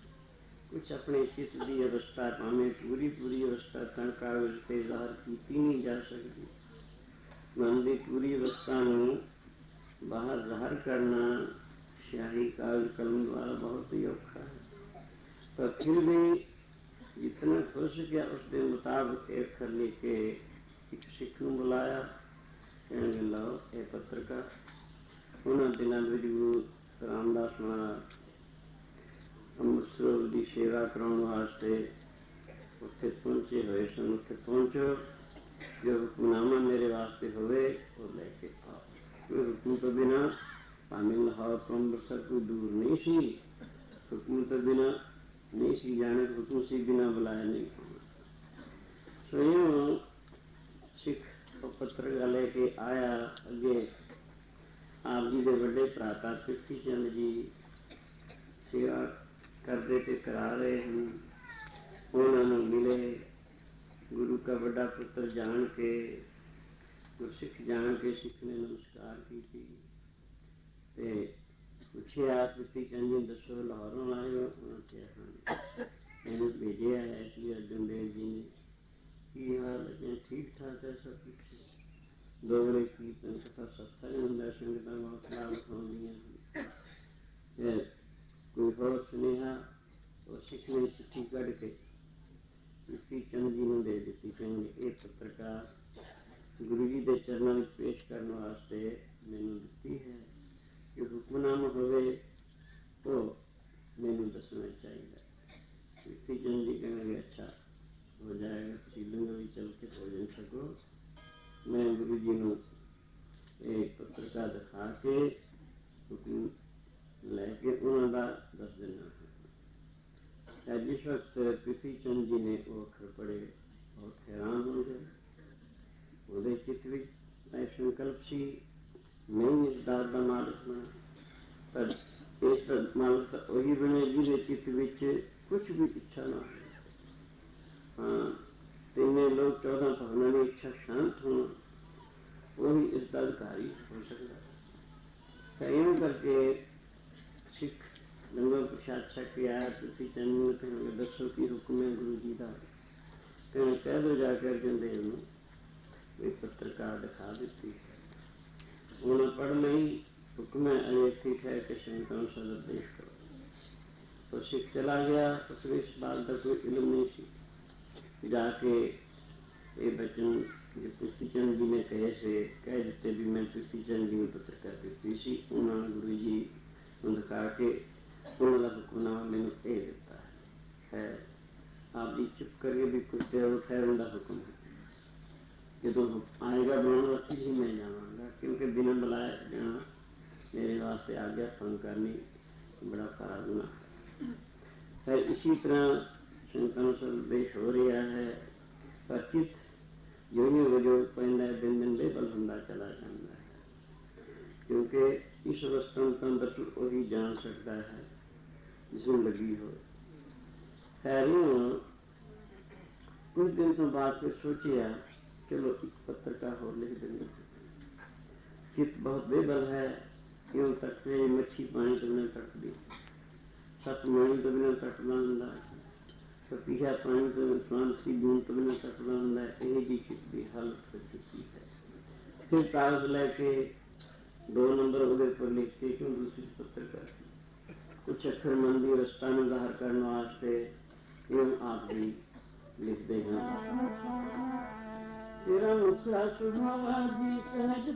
कुछ अपने चित्त की अवस्था भावें पूरी पूरी अवस्था तन कागज से ज़ाहिर की नहीं जा सकती। मन की पूरी अवस्था बाहर ज़ाहिर करना स्याही कागज कलम द्वारा बहुत ही औखा है, पर फिर भी जितना हो सके उसके मुताबिक एक कर लेके एक सिख नूं बुलाया, कहने लो ये पत्रकार उन्होंने दिनों में गुरु रामदास महाराज अमृतसर की सेवा कराने वास्ते उत्थे पहुंचे हुए सन। उत्थे पहुंचो जो हुक्मनामा मेरे वास्ते हुए वो लेके आओ। कोई हुक्म तो बिना भावें लाहौर तो अमृतसर कोई दूर नहीं सी, हुक्म तो बिना नहीं सी जाने, हुक्म से बिना बुलाया नहीं होना। स्वयं सिख पत्र लेके आया। अगे आप जी के बड़े भ्राता पृथ्वी चंद जी सेवा करते थे, करा रहे हैं। उन्होंने मिले गुरु का बड़ा पुत्र जान के, गुरसिख जान के सिख ने नमस्कार की थी। पूछे आप पृथ्वी चंद जी दसो लाहौरों आए हो? उन्होंने मैंने भेजे है श्री अर्जुन देव जी ने। की हाल है? ठीक ठाक है सब कुछ। दोगरे कीर्तन कथा सत्संग होंगे, संगतां बहुत लाभ उठाउंदियां। कोई होर सुनेहा और सिख ने चिट्ठी कढ़ के पृथ्वी चंद जी ने दे दी। कहेंगे ये पत्रकार गुरु जी के चरणों में पेश करने वास्ते मैनू दी है कि हुक्मनामा होवे तो मैनू दसना चाहिए। पृथ्वी चंद जी कहेंगे अच्छा हो जाएगा, सीलिंग भी चल के भोजन सको। मैं गुरु जी को एक पत्रिका दिखा के हुक्म लैके उन्होंने दस देना है। जिस वक्त पृथ्वी चंद जी ने वो अखर पढ़े बहुत हैरान हो गए। वो चित्त में संकल्प सी नहीं इस दात का मालिक बना, पर इस मालिक वही बने जिसे चित्त में कुछ भी इच्छा ना हो। हाँ, तीन लोग 14 भवनों की इच्छा शांत होना, वही इसका अधिकारी हो सकता है। यूं करके सिख लंगर प्रसाद छक के आया तो चंद ने कहेंगे दसो की हुक्म है गुरु जी का। कहें कह दो जाकर जंदेव में भी पत्रकार दिखा देती है। उन्होंने पढ़ नहीं, हुक्म है अलेखी है कि शंकर से उपदेश करो। तो सिख चला गया, तो इस बात का कोई इल्म नहीं सी। जाके ये बचन जो प्रीतिचंद जी ने कहे से कह दिते भी मैं प्रीतिचंद जी ने पत्रकार दी सी। उन्होंने गुरु जी को दिखा के उन्होंने हुक्मनामा मैंने कह दिता है। आप जी चुप करके भी कुछ देर खैर उनका हुक्म है। जो आएगा बनाना फिर ही मैं जावांगा, क्योंकि बिना बुलाए जाना मेरे वास्ते आज्ञा भंग करनी बड़ा खराब गुना है। इसी तरह शंकर से उपदेश हो रहा है, पर चित्त जो ही वजो पैदा दिन दिन बेबल होता चला जाता है, क्योंकि इस अवस्था में बस वही जान सकता है जिसमें लगी हो। खैर कुछ दिन तो बाद फिर सोचिया चलो एक पत्र का हो लिख देंगे। चित्त बहुत बेबल है, क्यों तकते मच्छी पानी तो बिना तक दी, सत पानी तो बिना तकना होंगे, तो पीछा पानी तो स्वांसी बूंद तो बिना तकना होंगे। यही जी चित्त की हालत हो चुकी है। फिर कागज लेके 2 नंबर वगैरह पर लिखते क्यों दूसरी पत्र कर कुछ अक्षर मंदी रस्ता में बाहर करने वास्ते एवं आप भी लिखते हैं। तेरा मुखड़ा सुभावा जी सहज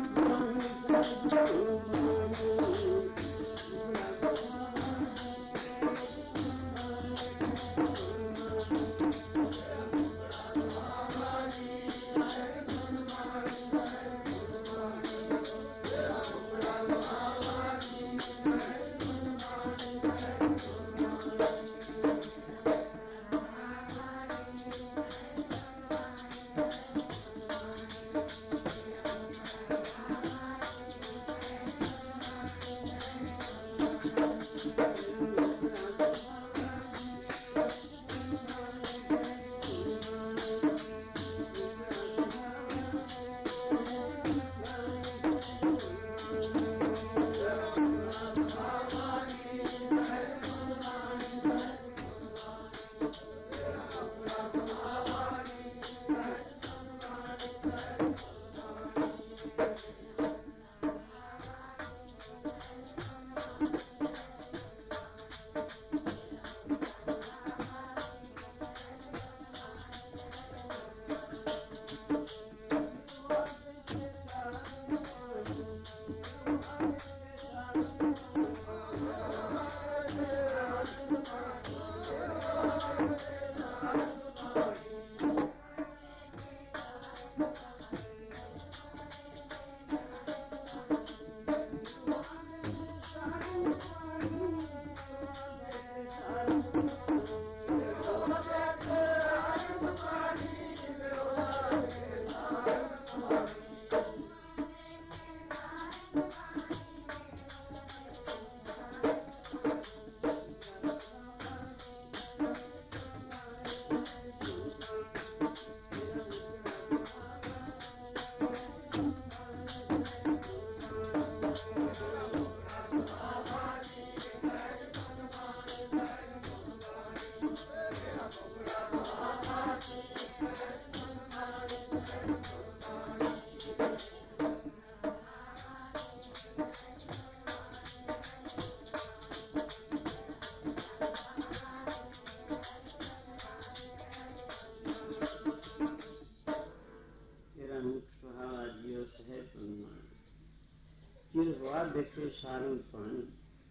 देखे सारंग पानी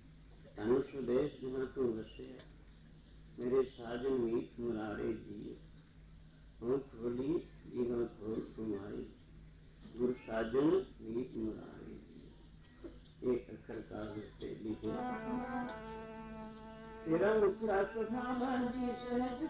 धन स्वदेश जहाँ तू बसे मेरे साजन मीत मुरारे जी हम खोली जीवन खोल तुम्हारी गुरु साजन मीत मुरारे जी। एक अक्षर का होते लिखे तेरा मुखड़ा सुभावा जी सहज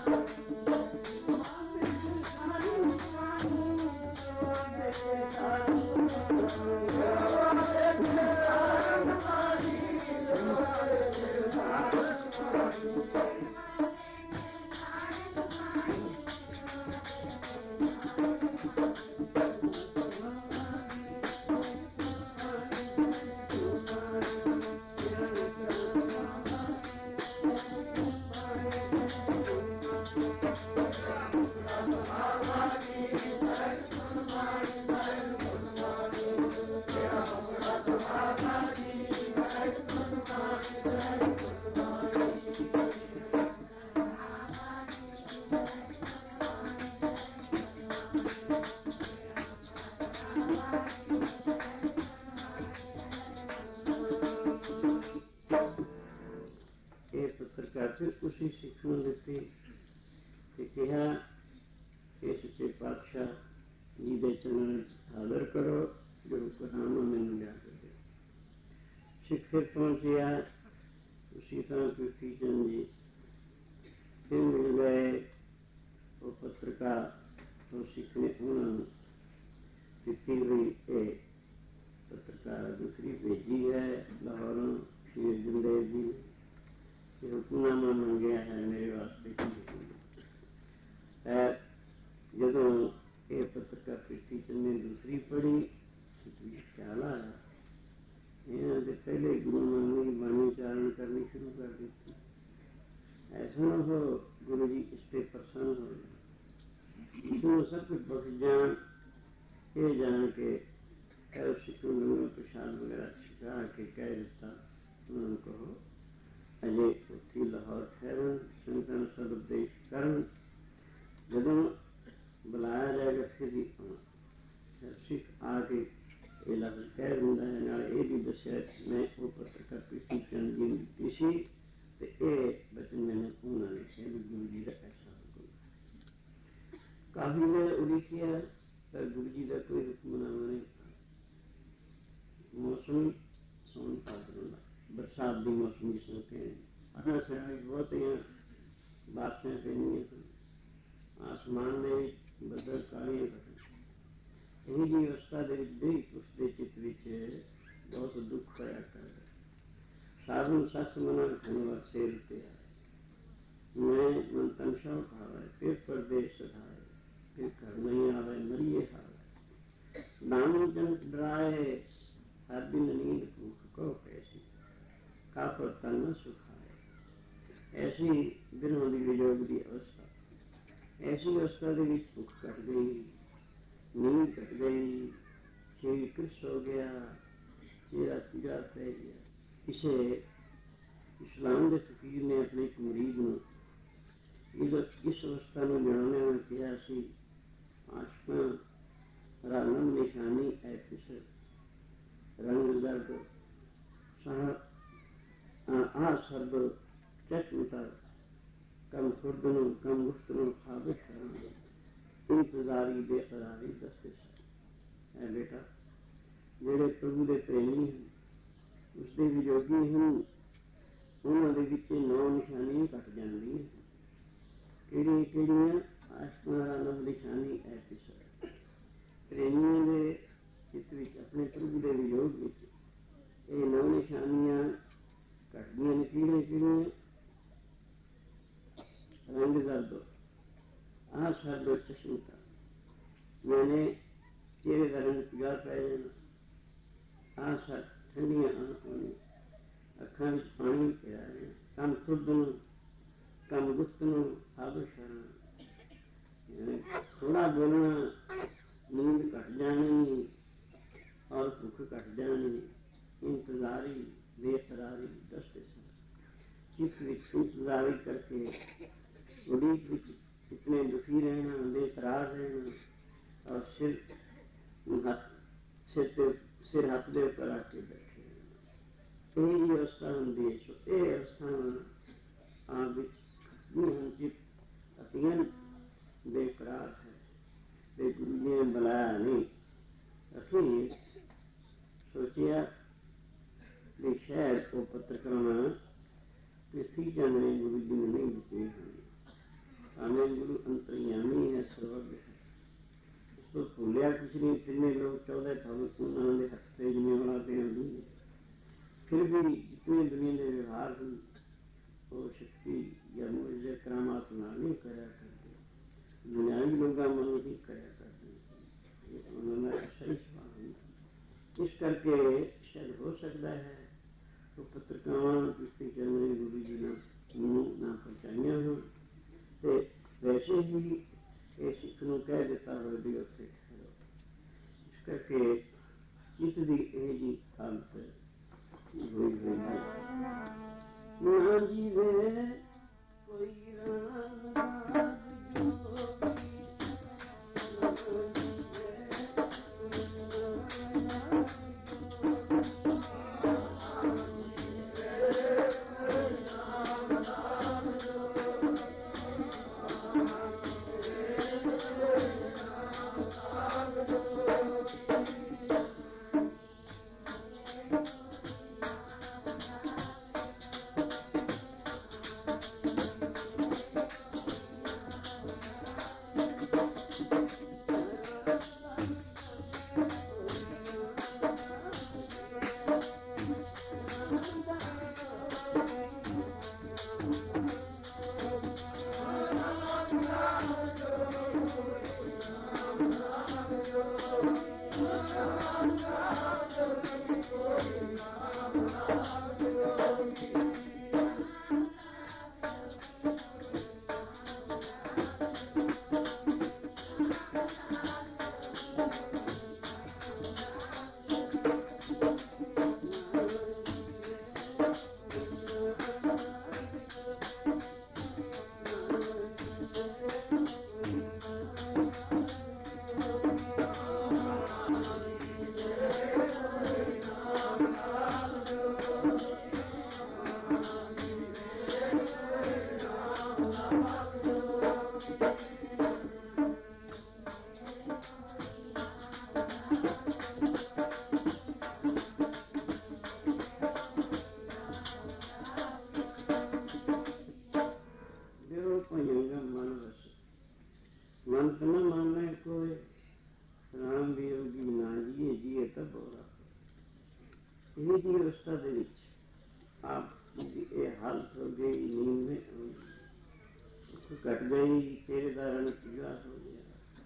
ਫਿਰ ਉਸੇ ਸਿੱਖ ਨੂੰ ਦਿੱਤੀ ਤੇ ਕਿਹਾ ਕਿ ਸੱਚੇ ਪਾਤਸ਼ਾਹ ਜੀ ਦੇ ਚਰਨਾਂ ਵਿੱਚ ਹਾਜ਼ਰ ਕਰੋ, ਜੋ ਕੁਰਾਨ ਨੂੰ ਮੈਨੂੰ ਲਿਆ ਕੇ ਦੇ। ਸਿੱਖ ਫਿਰ ਪਹੁੰਚਿਆ, ਉਸੀ ਤਰ੍ਹਾਂ ਪ੍ਰਿਥੀ ਚੰਦ ਜੀ ਫਿਰ ਮਿਲ ਗਏ। ਉਹ ਪੱਤਰਕਾਰ ਤੋਂ ਸਿੱਖ ਨੇ ਉਹਨਾਂ ਨੂੰ ਦਿੱਤੀ ਹੋਈ ਇਹ ਪੱਤਰਕਾਰ ਦੂਸਰੀ ਭੇਜੀ ਹੈ ਲਾਹੌਰੋਂ ਸ਼੍ਰੀ ਅਰਜਨ ਦੇਵ ਜੀ ਨੇ ਹੁਕਮਨਾਮਾ ਮੰਗਿਆ ਹੈ ਮੇਰੇ ਵਾਸਤੇ। ਜਦੋਂ ਇਹ ਪੱਤਰਕਾਰ ਪ੍ਰਿਥੀ ਚੰਦ ਨੇ ਦੂਸਰੀ ਪੜ੍ਹੀ, ਖਿਆਲ ਆਇਆ ਇਹਨਾਂ ਦੇ ਪਹਿਲੇ ਗੁਰੂ ਨਾਨਕ ਦੀ ਬਾਣੀ ਚਾਰਨ ਕਰਨੀ ਸ਼ੁਰੂ ਕਰ ਦਿੱਤੀ। ऐसा न हो गुरु जी इस पे प्रसन्न हो जाए, इसमें सब कुछ बख्श जान, ये जान के सिक्खों ने प्रसाद वगैरह सिखा के कह दिता उन्होंने कहो अजय उत्थी लाहौर ठहरन संतन सदुपदेश करन, जदों बुलाया जाएगा फिर ही आना। सिख आके ये लफ्ज कह दिंदा है, नाल ये भी दस्या मैं वो पत्रकार प्रीति चंद जी दित्ती सी ਤੇ ਇਹ ਬਚਨ ਮੈਨੂੰ ਉਹਨਾਂ ਨੇ ਕਿਹਾ ਵੀ ਗੁਰੂ ਜੀ ਦਾ ਐਸਾ ਹੁਕਮ। ਕਾਫੀ ਦੇਰ ਉਡੀਕਿਆ ਪਰ ਗੁਰੂ ਜੀ ਦਾ ਕੋਈ ਹੁਕਮਨਾਮਾ ਨਹੀਂ। ਮੌਸਮ ਸੌਣ ਭਾਦਰੋਂ ਦਾ ਬਰਸਾਤ ਦੀ ਮੌਸਮ ਜਿਸ ਨੂੰ ਕਹਿੰਦੇ, ਅਸਾਂ ਸ਼ਹਿਰਾਂ ਵਿੱਚ ਬਹੁਤੀਆਂ ਬਾਰਿਸ਼ਾਂ ਪੈਂਦੀਆਂ ਸਨ, ਆਸਮਾਨ ਦੇ ਵਿੱਚ ਬੱਦਲ ਕਾਲੀਆਂ ਘਟਨ। ਇਹੋ ਜਿਹੀ ਅਵਸਥਾ ਦੇ ਵਿੱਚ ਦੇ ਉਸਦੇ ਚਿੱਤ ਵਿੱਚ ਬਹੁਤ ਦੁੱਖ ਹੋਇਆ ਕਰਦਾ। साधु सस मना खनवा शेर पे आए, मैं मन तंशा उठावे फिर परदेश सधाए, फिर घर नहीं आवे मरिए हावे, दानव जन डराए हर दिन नींद भूख को कैसी, कापर तन न सुखाए। ऐसी दिनों की वियोग की अवस्था, ऐसी अवस्था के विच भुख कट गई, नींद कट गई, शरीर कृष हो गया, चेहरा पीड़ा पै गया। इसे इस्लाम के फकीर ने अपने एक मुरीद इस अवस्था में जनाने में किया सी आशका रालम निशानी ऐ फिसर, रंग दर्द आ सर्द चश्मता कम खुर्दनो कम गुफ्तनो खाबिश इंतजारी बेकरारी दस्ते है। बेटा जेड़े प्रभु के प्रेमी हैं उसके वियोगी हैं, उन्होंने विच 9 निशानियां कट जांदियां। किहड़ियां किहड़ियां? आशकां रालम निशानी ऐ फिसर, प्रेमियों के चित्त विच अपने प्रभु के वियोग विच ये 9 निशानियां कटदियां ने। किहड़ियां किहड़ियां? रंग दर्द आ सर्द चश्मता, मैंने चेहरे का रंग पीला पै जाना, आ सर्द ठंडियां आंखों ने अखा में पानी पिया रहे, कम खुर्दन कम गुफ्तन हाबिश थोड़ा बोलना, नींद कट जानी और भूख कट जानी, इंतजारी बेकरारी दस्ते चित विच इंतजारी करके उड़ीक विच इतने दुखी रहना, बेकरार रहना और सिर हाथ दे ऊपर आके बैठे। यही अवस्था होंगी है। सो ये अवस्था आप चित अतियन बेकरार है, ते गुरु जी ने बुलाया नहीं। अखीर सोचिया कि शायद वो पत्रकारां पृथ्वी चंद ने गुरु जी ने नहीं दिते हैं, दूसरी कितने लोग 14 था उन्होंने हथ भेजने वाला दें, फिर भी जितने दुनिया के व्यवहार वो शक्ति या मुझे करामात नहीं कराया करते, दुनियावी लोग मन ही कराया करते, उन्होंने ऐसा ही सवाल। इस करके शायद हो सकता है तो पत्रिकावां किसी चैनल गुरु जी ने ना पहुँचाइया हो, तो वैसे ही ये सिख नूं कह दिता हो भी उत्थे ठहरो। इस करके चित्त की यह जी हालत हुई हुई है। ना जीवे कोई राम घट गई, चेहरेदार पीला हो गया,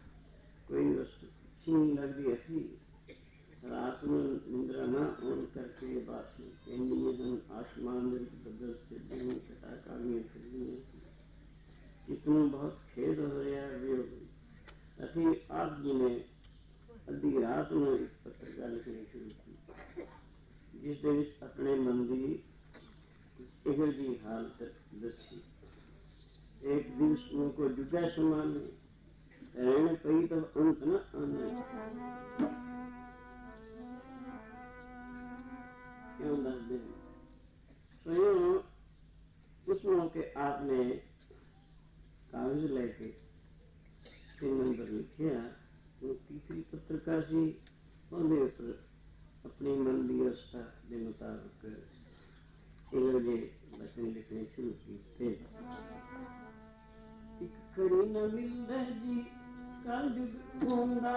कोई वस्तु अच्छी नहीं लगती ऐसी रात में निंद्रा न होने करके बात आसमान बदल से कटाकालियां फिर कितनों बहुत खेद हो रहा है। अभी आप जी ने अद्धी रात में एक पत्र गल करनी शुरू की जिस अपने मन की इहो जी हालत दसी। एक दिवस को जुदा समान रहने पई तो अंत न आने क्यों दसते स्वयं उस मौके आपने कागज लेके 3 नंबर लिखिया। वो तीसरी पत्रिका सी उन्हें उपर अपनी मन की अवस्था के मुताबिक इहो जे वचन लिखने शुरू किए। एक कड़ी न मिलदा जी कल जुग होंदा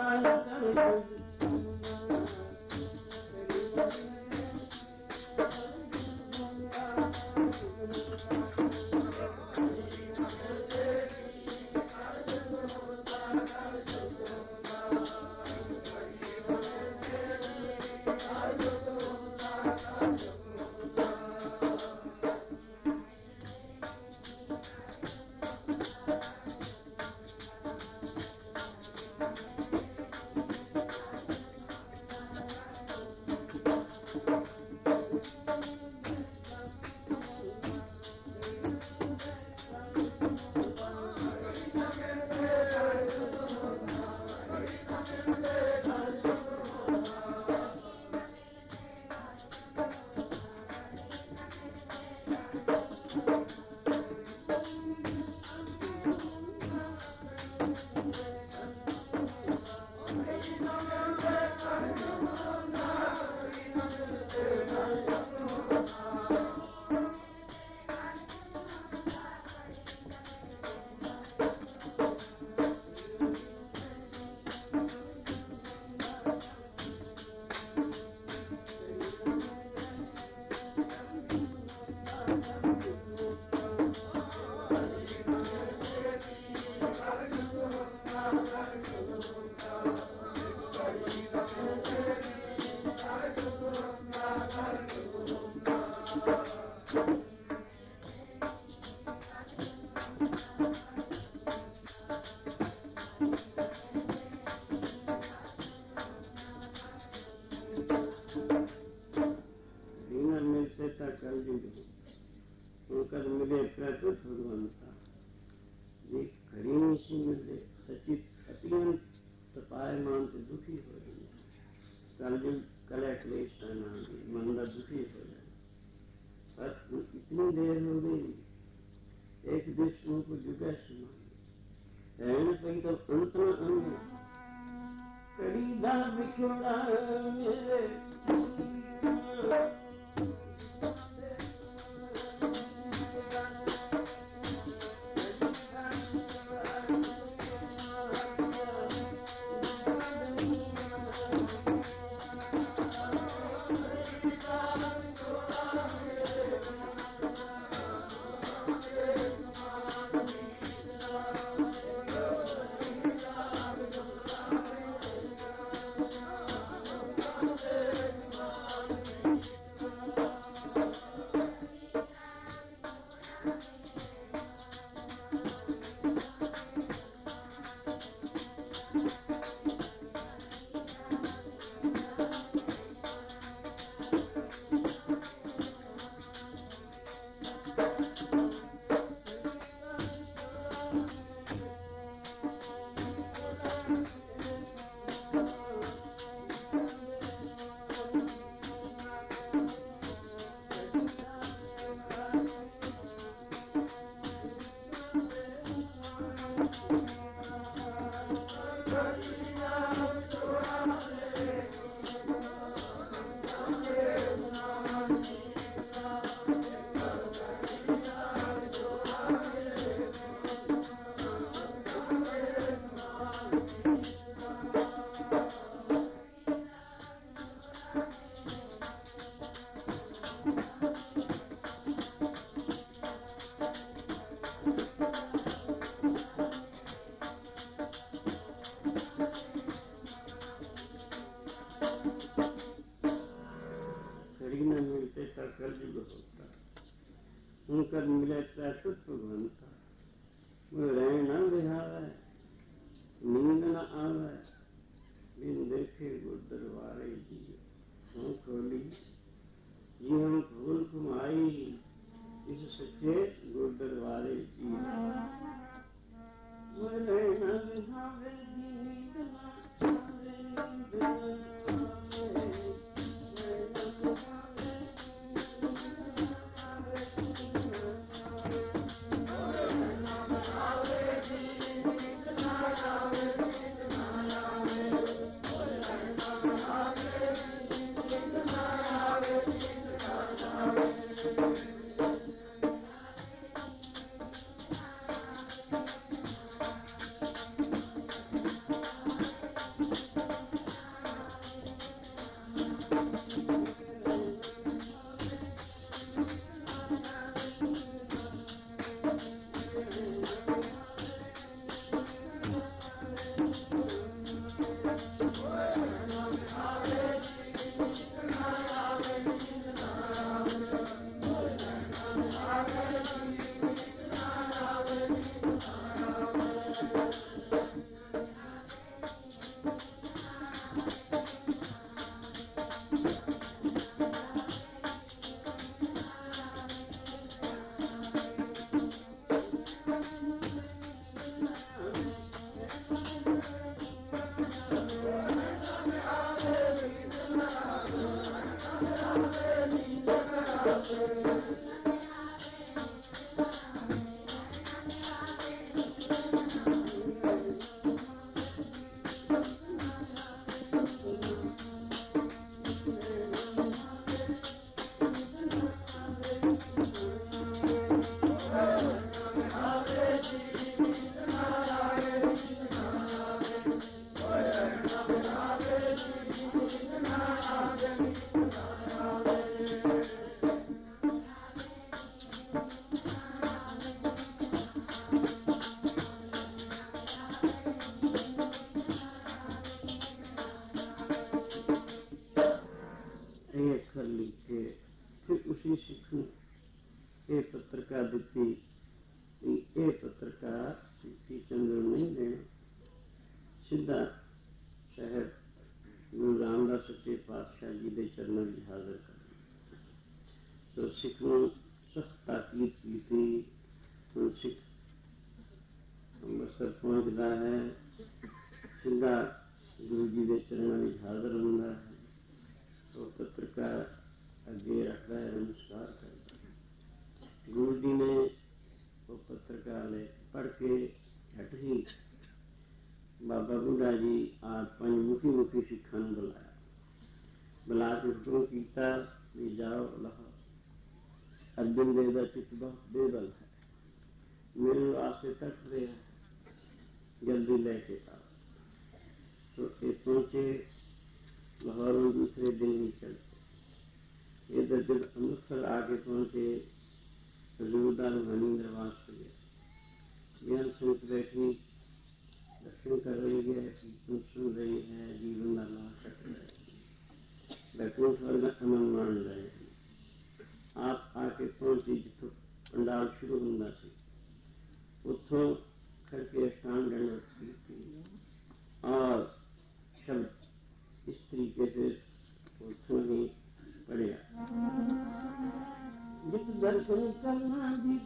होकर मिले प्रकृत भगवंता ये खड़ी सी मिले सचित अत्यंत तपायमान से दुखी हो रही है। कलयुग कलह क्लेश मंदा दुखी हो जाए। पर इतनी देर हो गई एक विष्णु को जुगा सुना रहने कहीं तो अंत न आने कड़ी दा बिछोड़ा मेरे उनकर मिले प्रकृत भगवंता रहन न बिहावे नींद न आवे बिन देखे गुर दरबारे जी हूँ खोली जी हम फूल कुमाई इस सच्चे गुर दरबारे जी रहन न बिहावे जी नींद न आवे पत्रकार चिट्ठी चंद्र नहीं देना, सीधा शहर गुरु रामदास सच्चे पातशाह जी के चरणों में हाजिर कर। तो सिख को सख्त ताकीद की थी। हम सिख ਅੰਮ੍ਰਿਤਸਰ ਪਹੁੰਚਦਾ है, सीधा गुरु जी के चरणों में हाजिर होता है। तो पत्रकार अगे रखता है, नमस्कार करता है। गुरु जी ने वो पत्रकार ने पढ़ के झट ही बाबा बुढ़ा जी आप पंचमुखी मुखी सिखा बुलाया, बुला के हुक्म किया भी जाओ लाहौर, अर्जुन देव का चित्त बहुत बेबल है, मेरे वास्ते तक रहे हैं, जल्दी लेके आओ। तो ये पहुंचे लाहौर में दूसरे दिन ही चलते। इधर जब अमृतसर आके पहुंचे तो जोरदार रूहानी दरबार से गया। यहाँ सोच बैठी, दर्शन कर रही है, कीर्तन सुन रही है, जीवन का लाभ कट रहा है, बैकुंठ वर्ग अमन मान रहे हैं। आप आके पहुंची जितों पंडाल शुरू होता सी, उतों करके स्टान दंडवत की और शब्द इस तरीके से उतों ही पढ़िया। जित दर्शन करना भी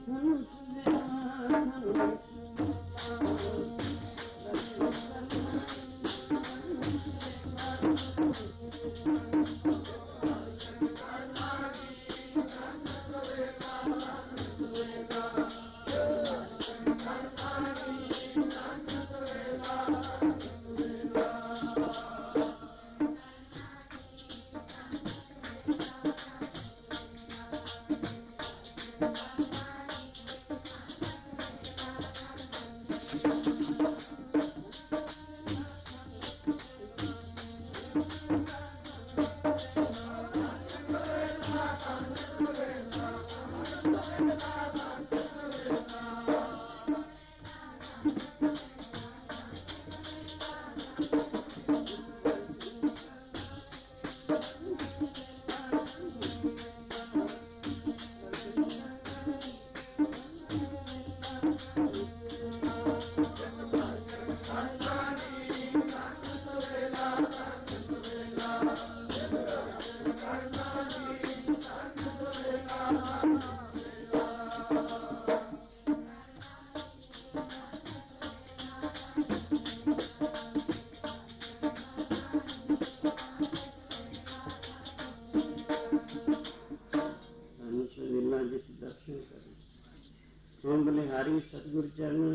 बलिहारी सतगुरु चरण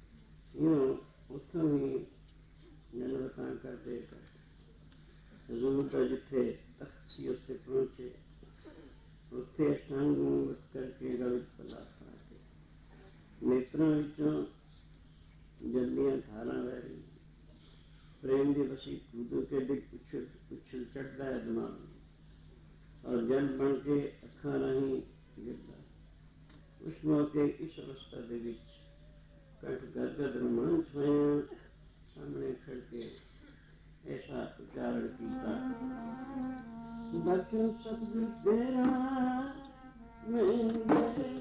यूं उतों ही जनवता करते करते हजूर तो जिथे तख्त सी उत्थे पहुंचे, उत्थे अष्टांग करके गल पला पा के नेत्रों विचों जल्दियां धारा बह रही, प्रेम की बसी कूद के डिग उछल चढ़ता है दिमाग और जल बन के अखा राही गिरता। उस मौके इस अवस्था के कंठ गदगद रोमांच होया, सामने खड़ के ऐसा उच्चारण किया, दर्शन सतगुरु तेरा मैं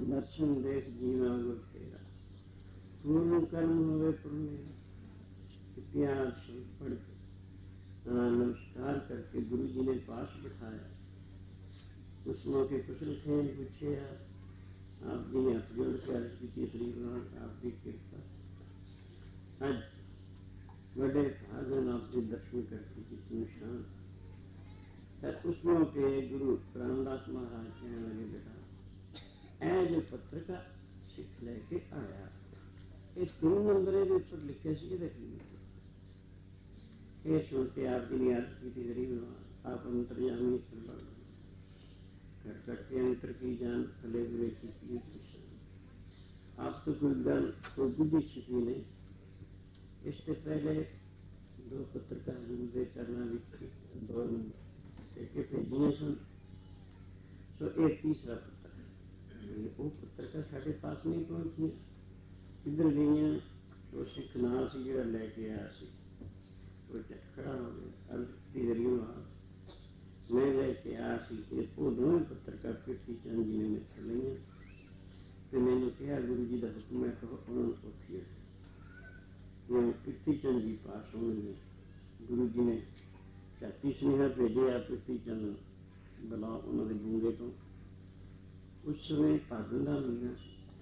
दर्शन देख जीना गुर तेरा, पूर्ण कर्म हुए पुण्य। इतिहास पढ़ के नमस्कार करके गुरु जी ने पास बिठाया। उस मौके कुशल खेल पूछे, आप जी ने हाथ जोड़ के अर्ज की, श्रीनाथ आपकी कृपा आज बड़े भागन आपके दर्शन करके जितनी शांत। उस मौके गुरु रामदास महाराज कहने लगे, बेटा ऐ जो पत्र का सिख लेके आया, ये 3 नंबर के ऊपर लिखे सी ये सुन के आपकी ने अर्ज की थी, गरीब आप अंतर्यामी कर करके अंतर की जान फले हुए की आप तो कोई गल कोई बुद्धि छिपी नहीं। इससे पहले 2 पत्रकार गुरु के चरणों में 2 भेजिए सन, तो एक तीसरा पत्र है वो पत्रकार साढ़े पास नहीं पहुंची, इधर गई तो सिख नाल से जो लैके आया तो खड़ा हो गया। अर्ज की गरीब मैं लैके आया वो दोनों पत्रकार पृथ्वी चंद जी ने मित्र लिया, तो मैंने कहा गुरु जी का हुक्म है कहो उन्होंने उठिए। पृथ्वी चंद जी पास होंगे, गुरु जी ने छाती स्नेहा भेजे आ पृथ्वी चंद बुला उन्होंने बूंगे तो उस समय भादन का महीना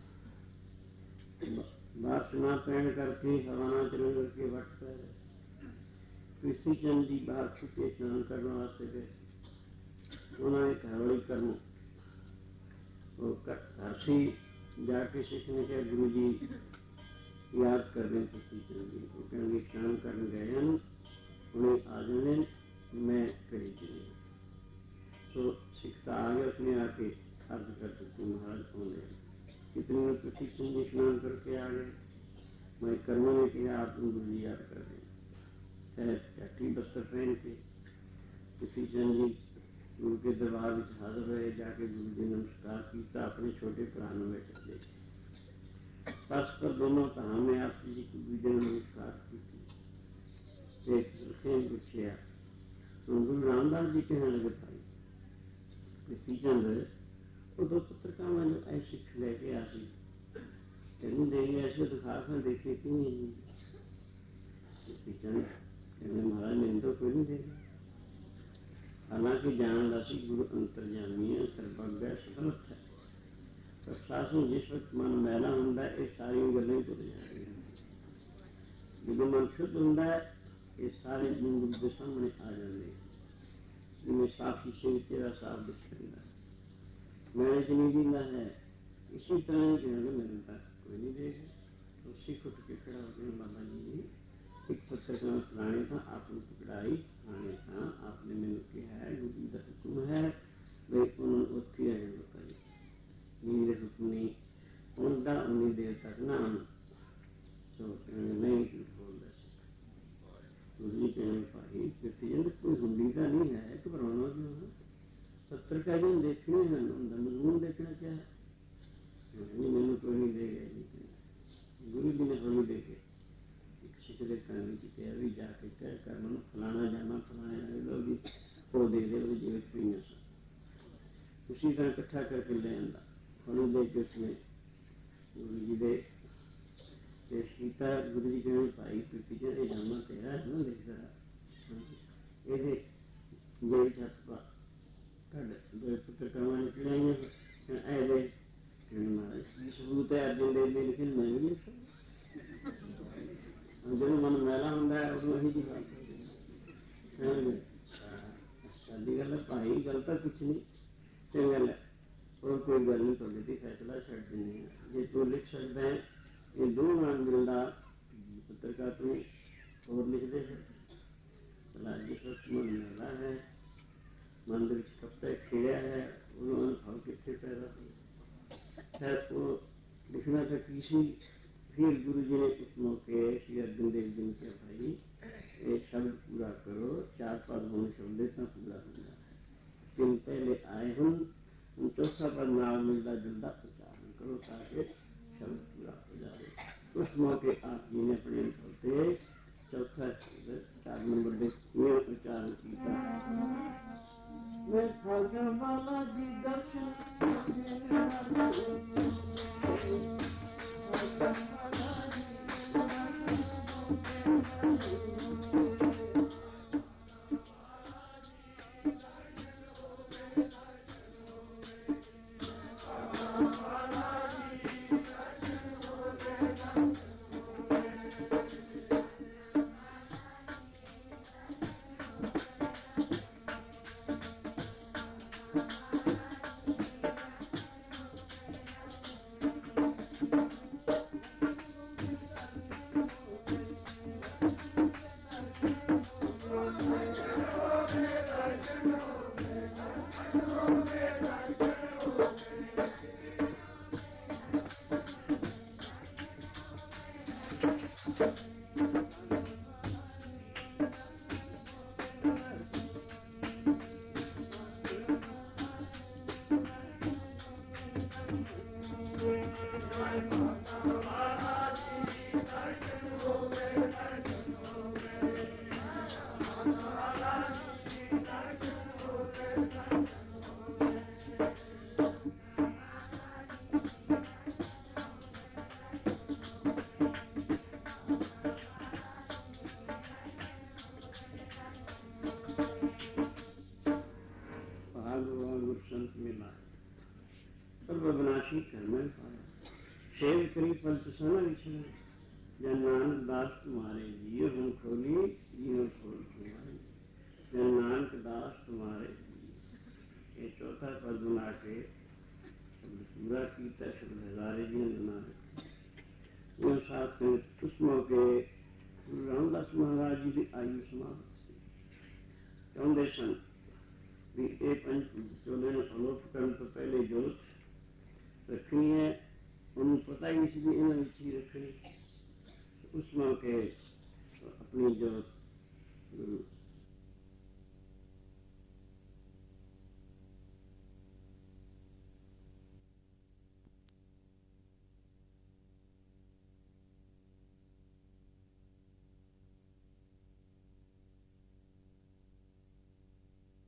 बारिश ना पैन करके हवाना चलने करके वट पै रहे। पृथ्वी चंद जी बाहर छुट्टे स्नान करने वास्ते गए। उन्होंने हरवली करना घर से जाके सिख ने कहा गुरु जी याद कर रहे पृथ्वी चंद जी, वो कहेंगे स्नान कर गए हैं उन्हें आ जाने मैं भेज दूंगा। तो सिखता आ गया, उसने आके अर्ज कर सकती महाराज कौन है कितने में पृथ्वी चंद जी स्नान करके आ गए। मैं कर्म ने किया आप गुरु जी याद कर दें चाटी बस्तर पहन के पृथ्वी चंद जी गुरु के दरबार में हाजिर रहे। जाके गुरु जी ने नमस्कार किया, अपने छोटे भरा में बैठे बस पर दोनों कहा में आप जी को गुरु जी ने नमस्कार की। एक पूछे तो गुरु रामदास जी कहने लगे भाई पृथ्वी चंद वो 2 पत्रकार में जो ऐसी लेके आ तेन देंगे ऐसे दिखा कर देखे कि नहीं। पृथ्वी चंद कहने महाराज मैंने तो कोई नहीं देगा। हालांकि जानता सी गुरु अंतर्जामी है, सर्वज्ञ है, समर्थ है, पर शासन जिस वक्त मन मैला होंगे ये सारी गलें भुल जाएगी। जो मन शुद्ध होंगे ये सारे गुण गुरु के सामने आ जाते। जिन्हें साफ शीशे तेरा साफ दिखेगा मेरे च नहीं दीना है, इसी तरह कहने मेरे तक कोई नहीं देगा। तो सिख उठ के खड़ा होकर बाबा जी एक पत्रकार फलाने था आपने पकड़ाई फलाने था आपने मैंने कहा है गुरु जी का हुक्म है भाई उन्होंने उत्थी रहे बताइए मेरे हुक्म नहीं उनका उन्नी देर तक ना तो नहीं झूठ बोल रहे। गुरु जी कहने पाई पृथ्वी कोई हुंडी का नहीं है घबराना क्यों है। पत्रकार जी देखने हैं उनका मजमून देखना क्या है। मैंने कोई नहीं देगा। गुरु जी ने हमें देखे सिख के कहने की तैयारी जाके कह कर मन फलाना जाना फलाना लोग वो दे दे जीवित पीने से उसी तरह इकट्ठा करके ले आंदा फल दे के उसमें गुरु जी दे सीता गुरु जी कहने पाई पृथ्वी ये जाना तेरा है ना देखता ये जेल छत पर कड़ 2 पत्रकारों ने निकले ऐसे महाराज सबूत है अर्जुन देव ने लिखे मैं नहीं लिखा जो मन मैला होंगे वही की बात साड़ी गल भाई गल तो कुछ नहीं चंगा है और कोई गल नहीं थोड़ी थी फैसला छड़ देनी जे तू लिख सकता है ये 2 मान मिलता पत्रकार तू और लिख दे चला जिस वक्त मन मैला है मन कपड़े खिड़िया है उन्होंने भाव कितने पैदा खैर वो लिखना था किसी। फिर गुरु जी ने उस मौके श्री अर्जुन देव जी ने कहा भाई एक शब्द पूरा करो 4 पद होने शब्द इतना पूरा होगा 3 पहले आए हम उन 4था पद नाम मिलता जुलता उच्चारण करो ताकि शब्द पूरा हो जाए। उस मौके आप जी ने अपने होते 4था 4 नंबर में उच्चारण किया मैं भाग्य वाला जी दर्शन सब अविनाशी कर में पाया। सेव करी फल सना विछड़ा, जन नानक दास तुम्हारे जियो हम खोली, जियो खोल तुम्हारे, जन नानक दास तुम्हारे जियो। ये चौथा पद बना के शब्द पूरा कीता, शब्द हजारे जी ने बना रखा। वो साथ में उस मौके गुरु रामदास महाराज जी की आयु समाप्त थी। चाहते सन भी ये पंच चोले अलोप करने तो पहले जोत रखनी है, उन्हें पता ही नहीं भी इन्हें विच ही रखनी। उस मौके अपनी जोत गुरु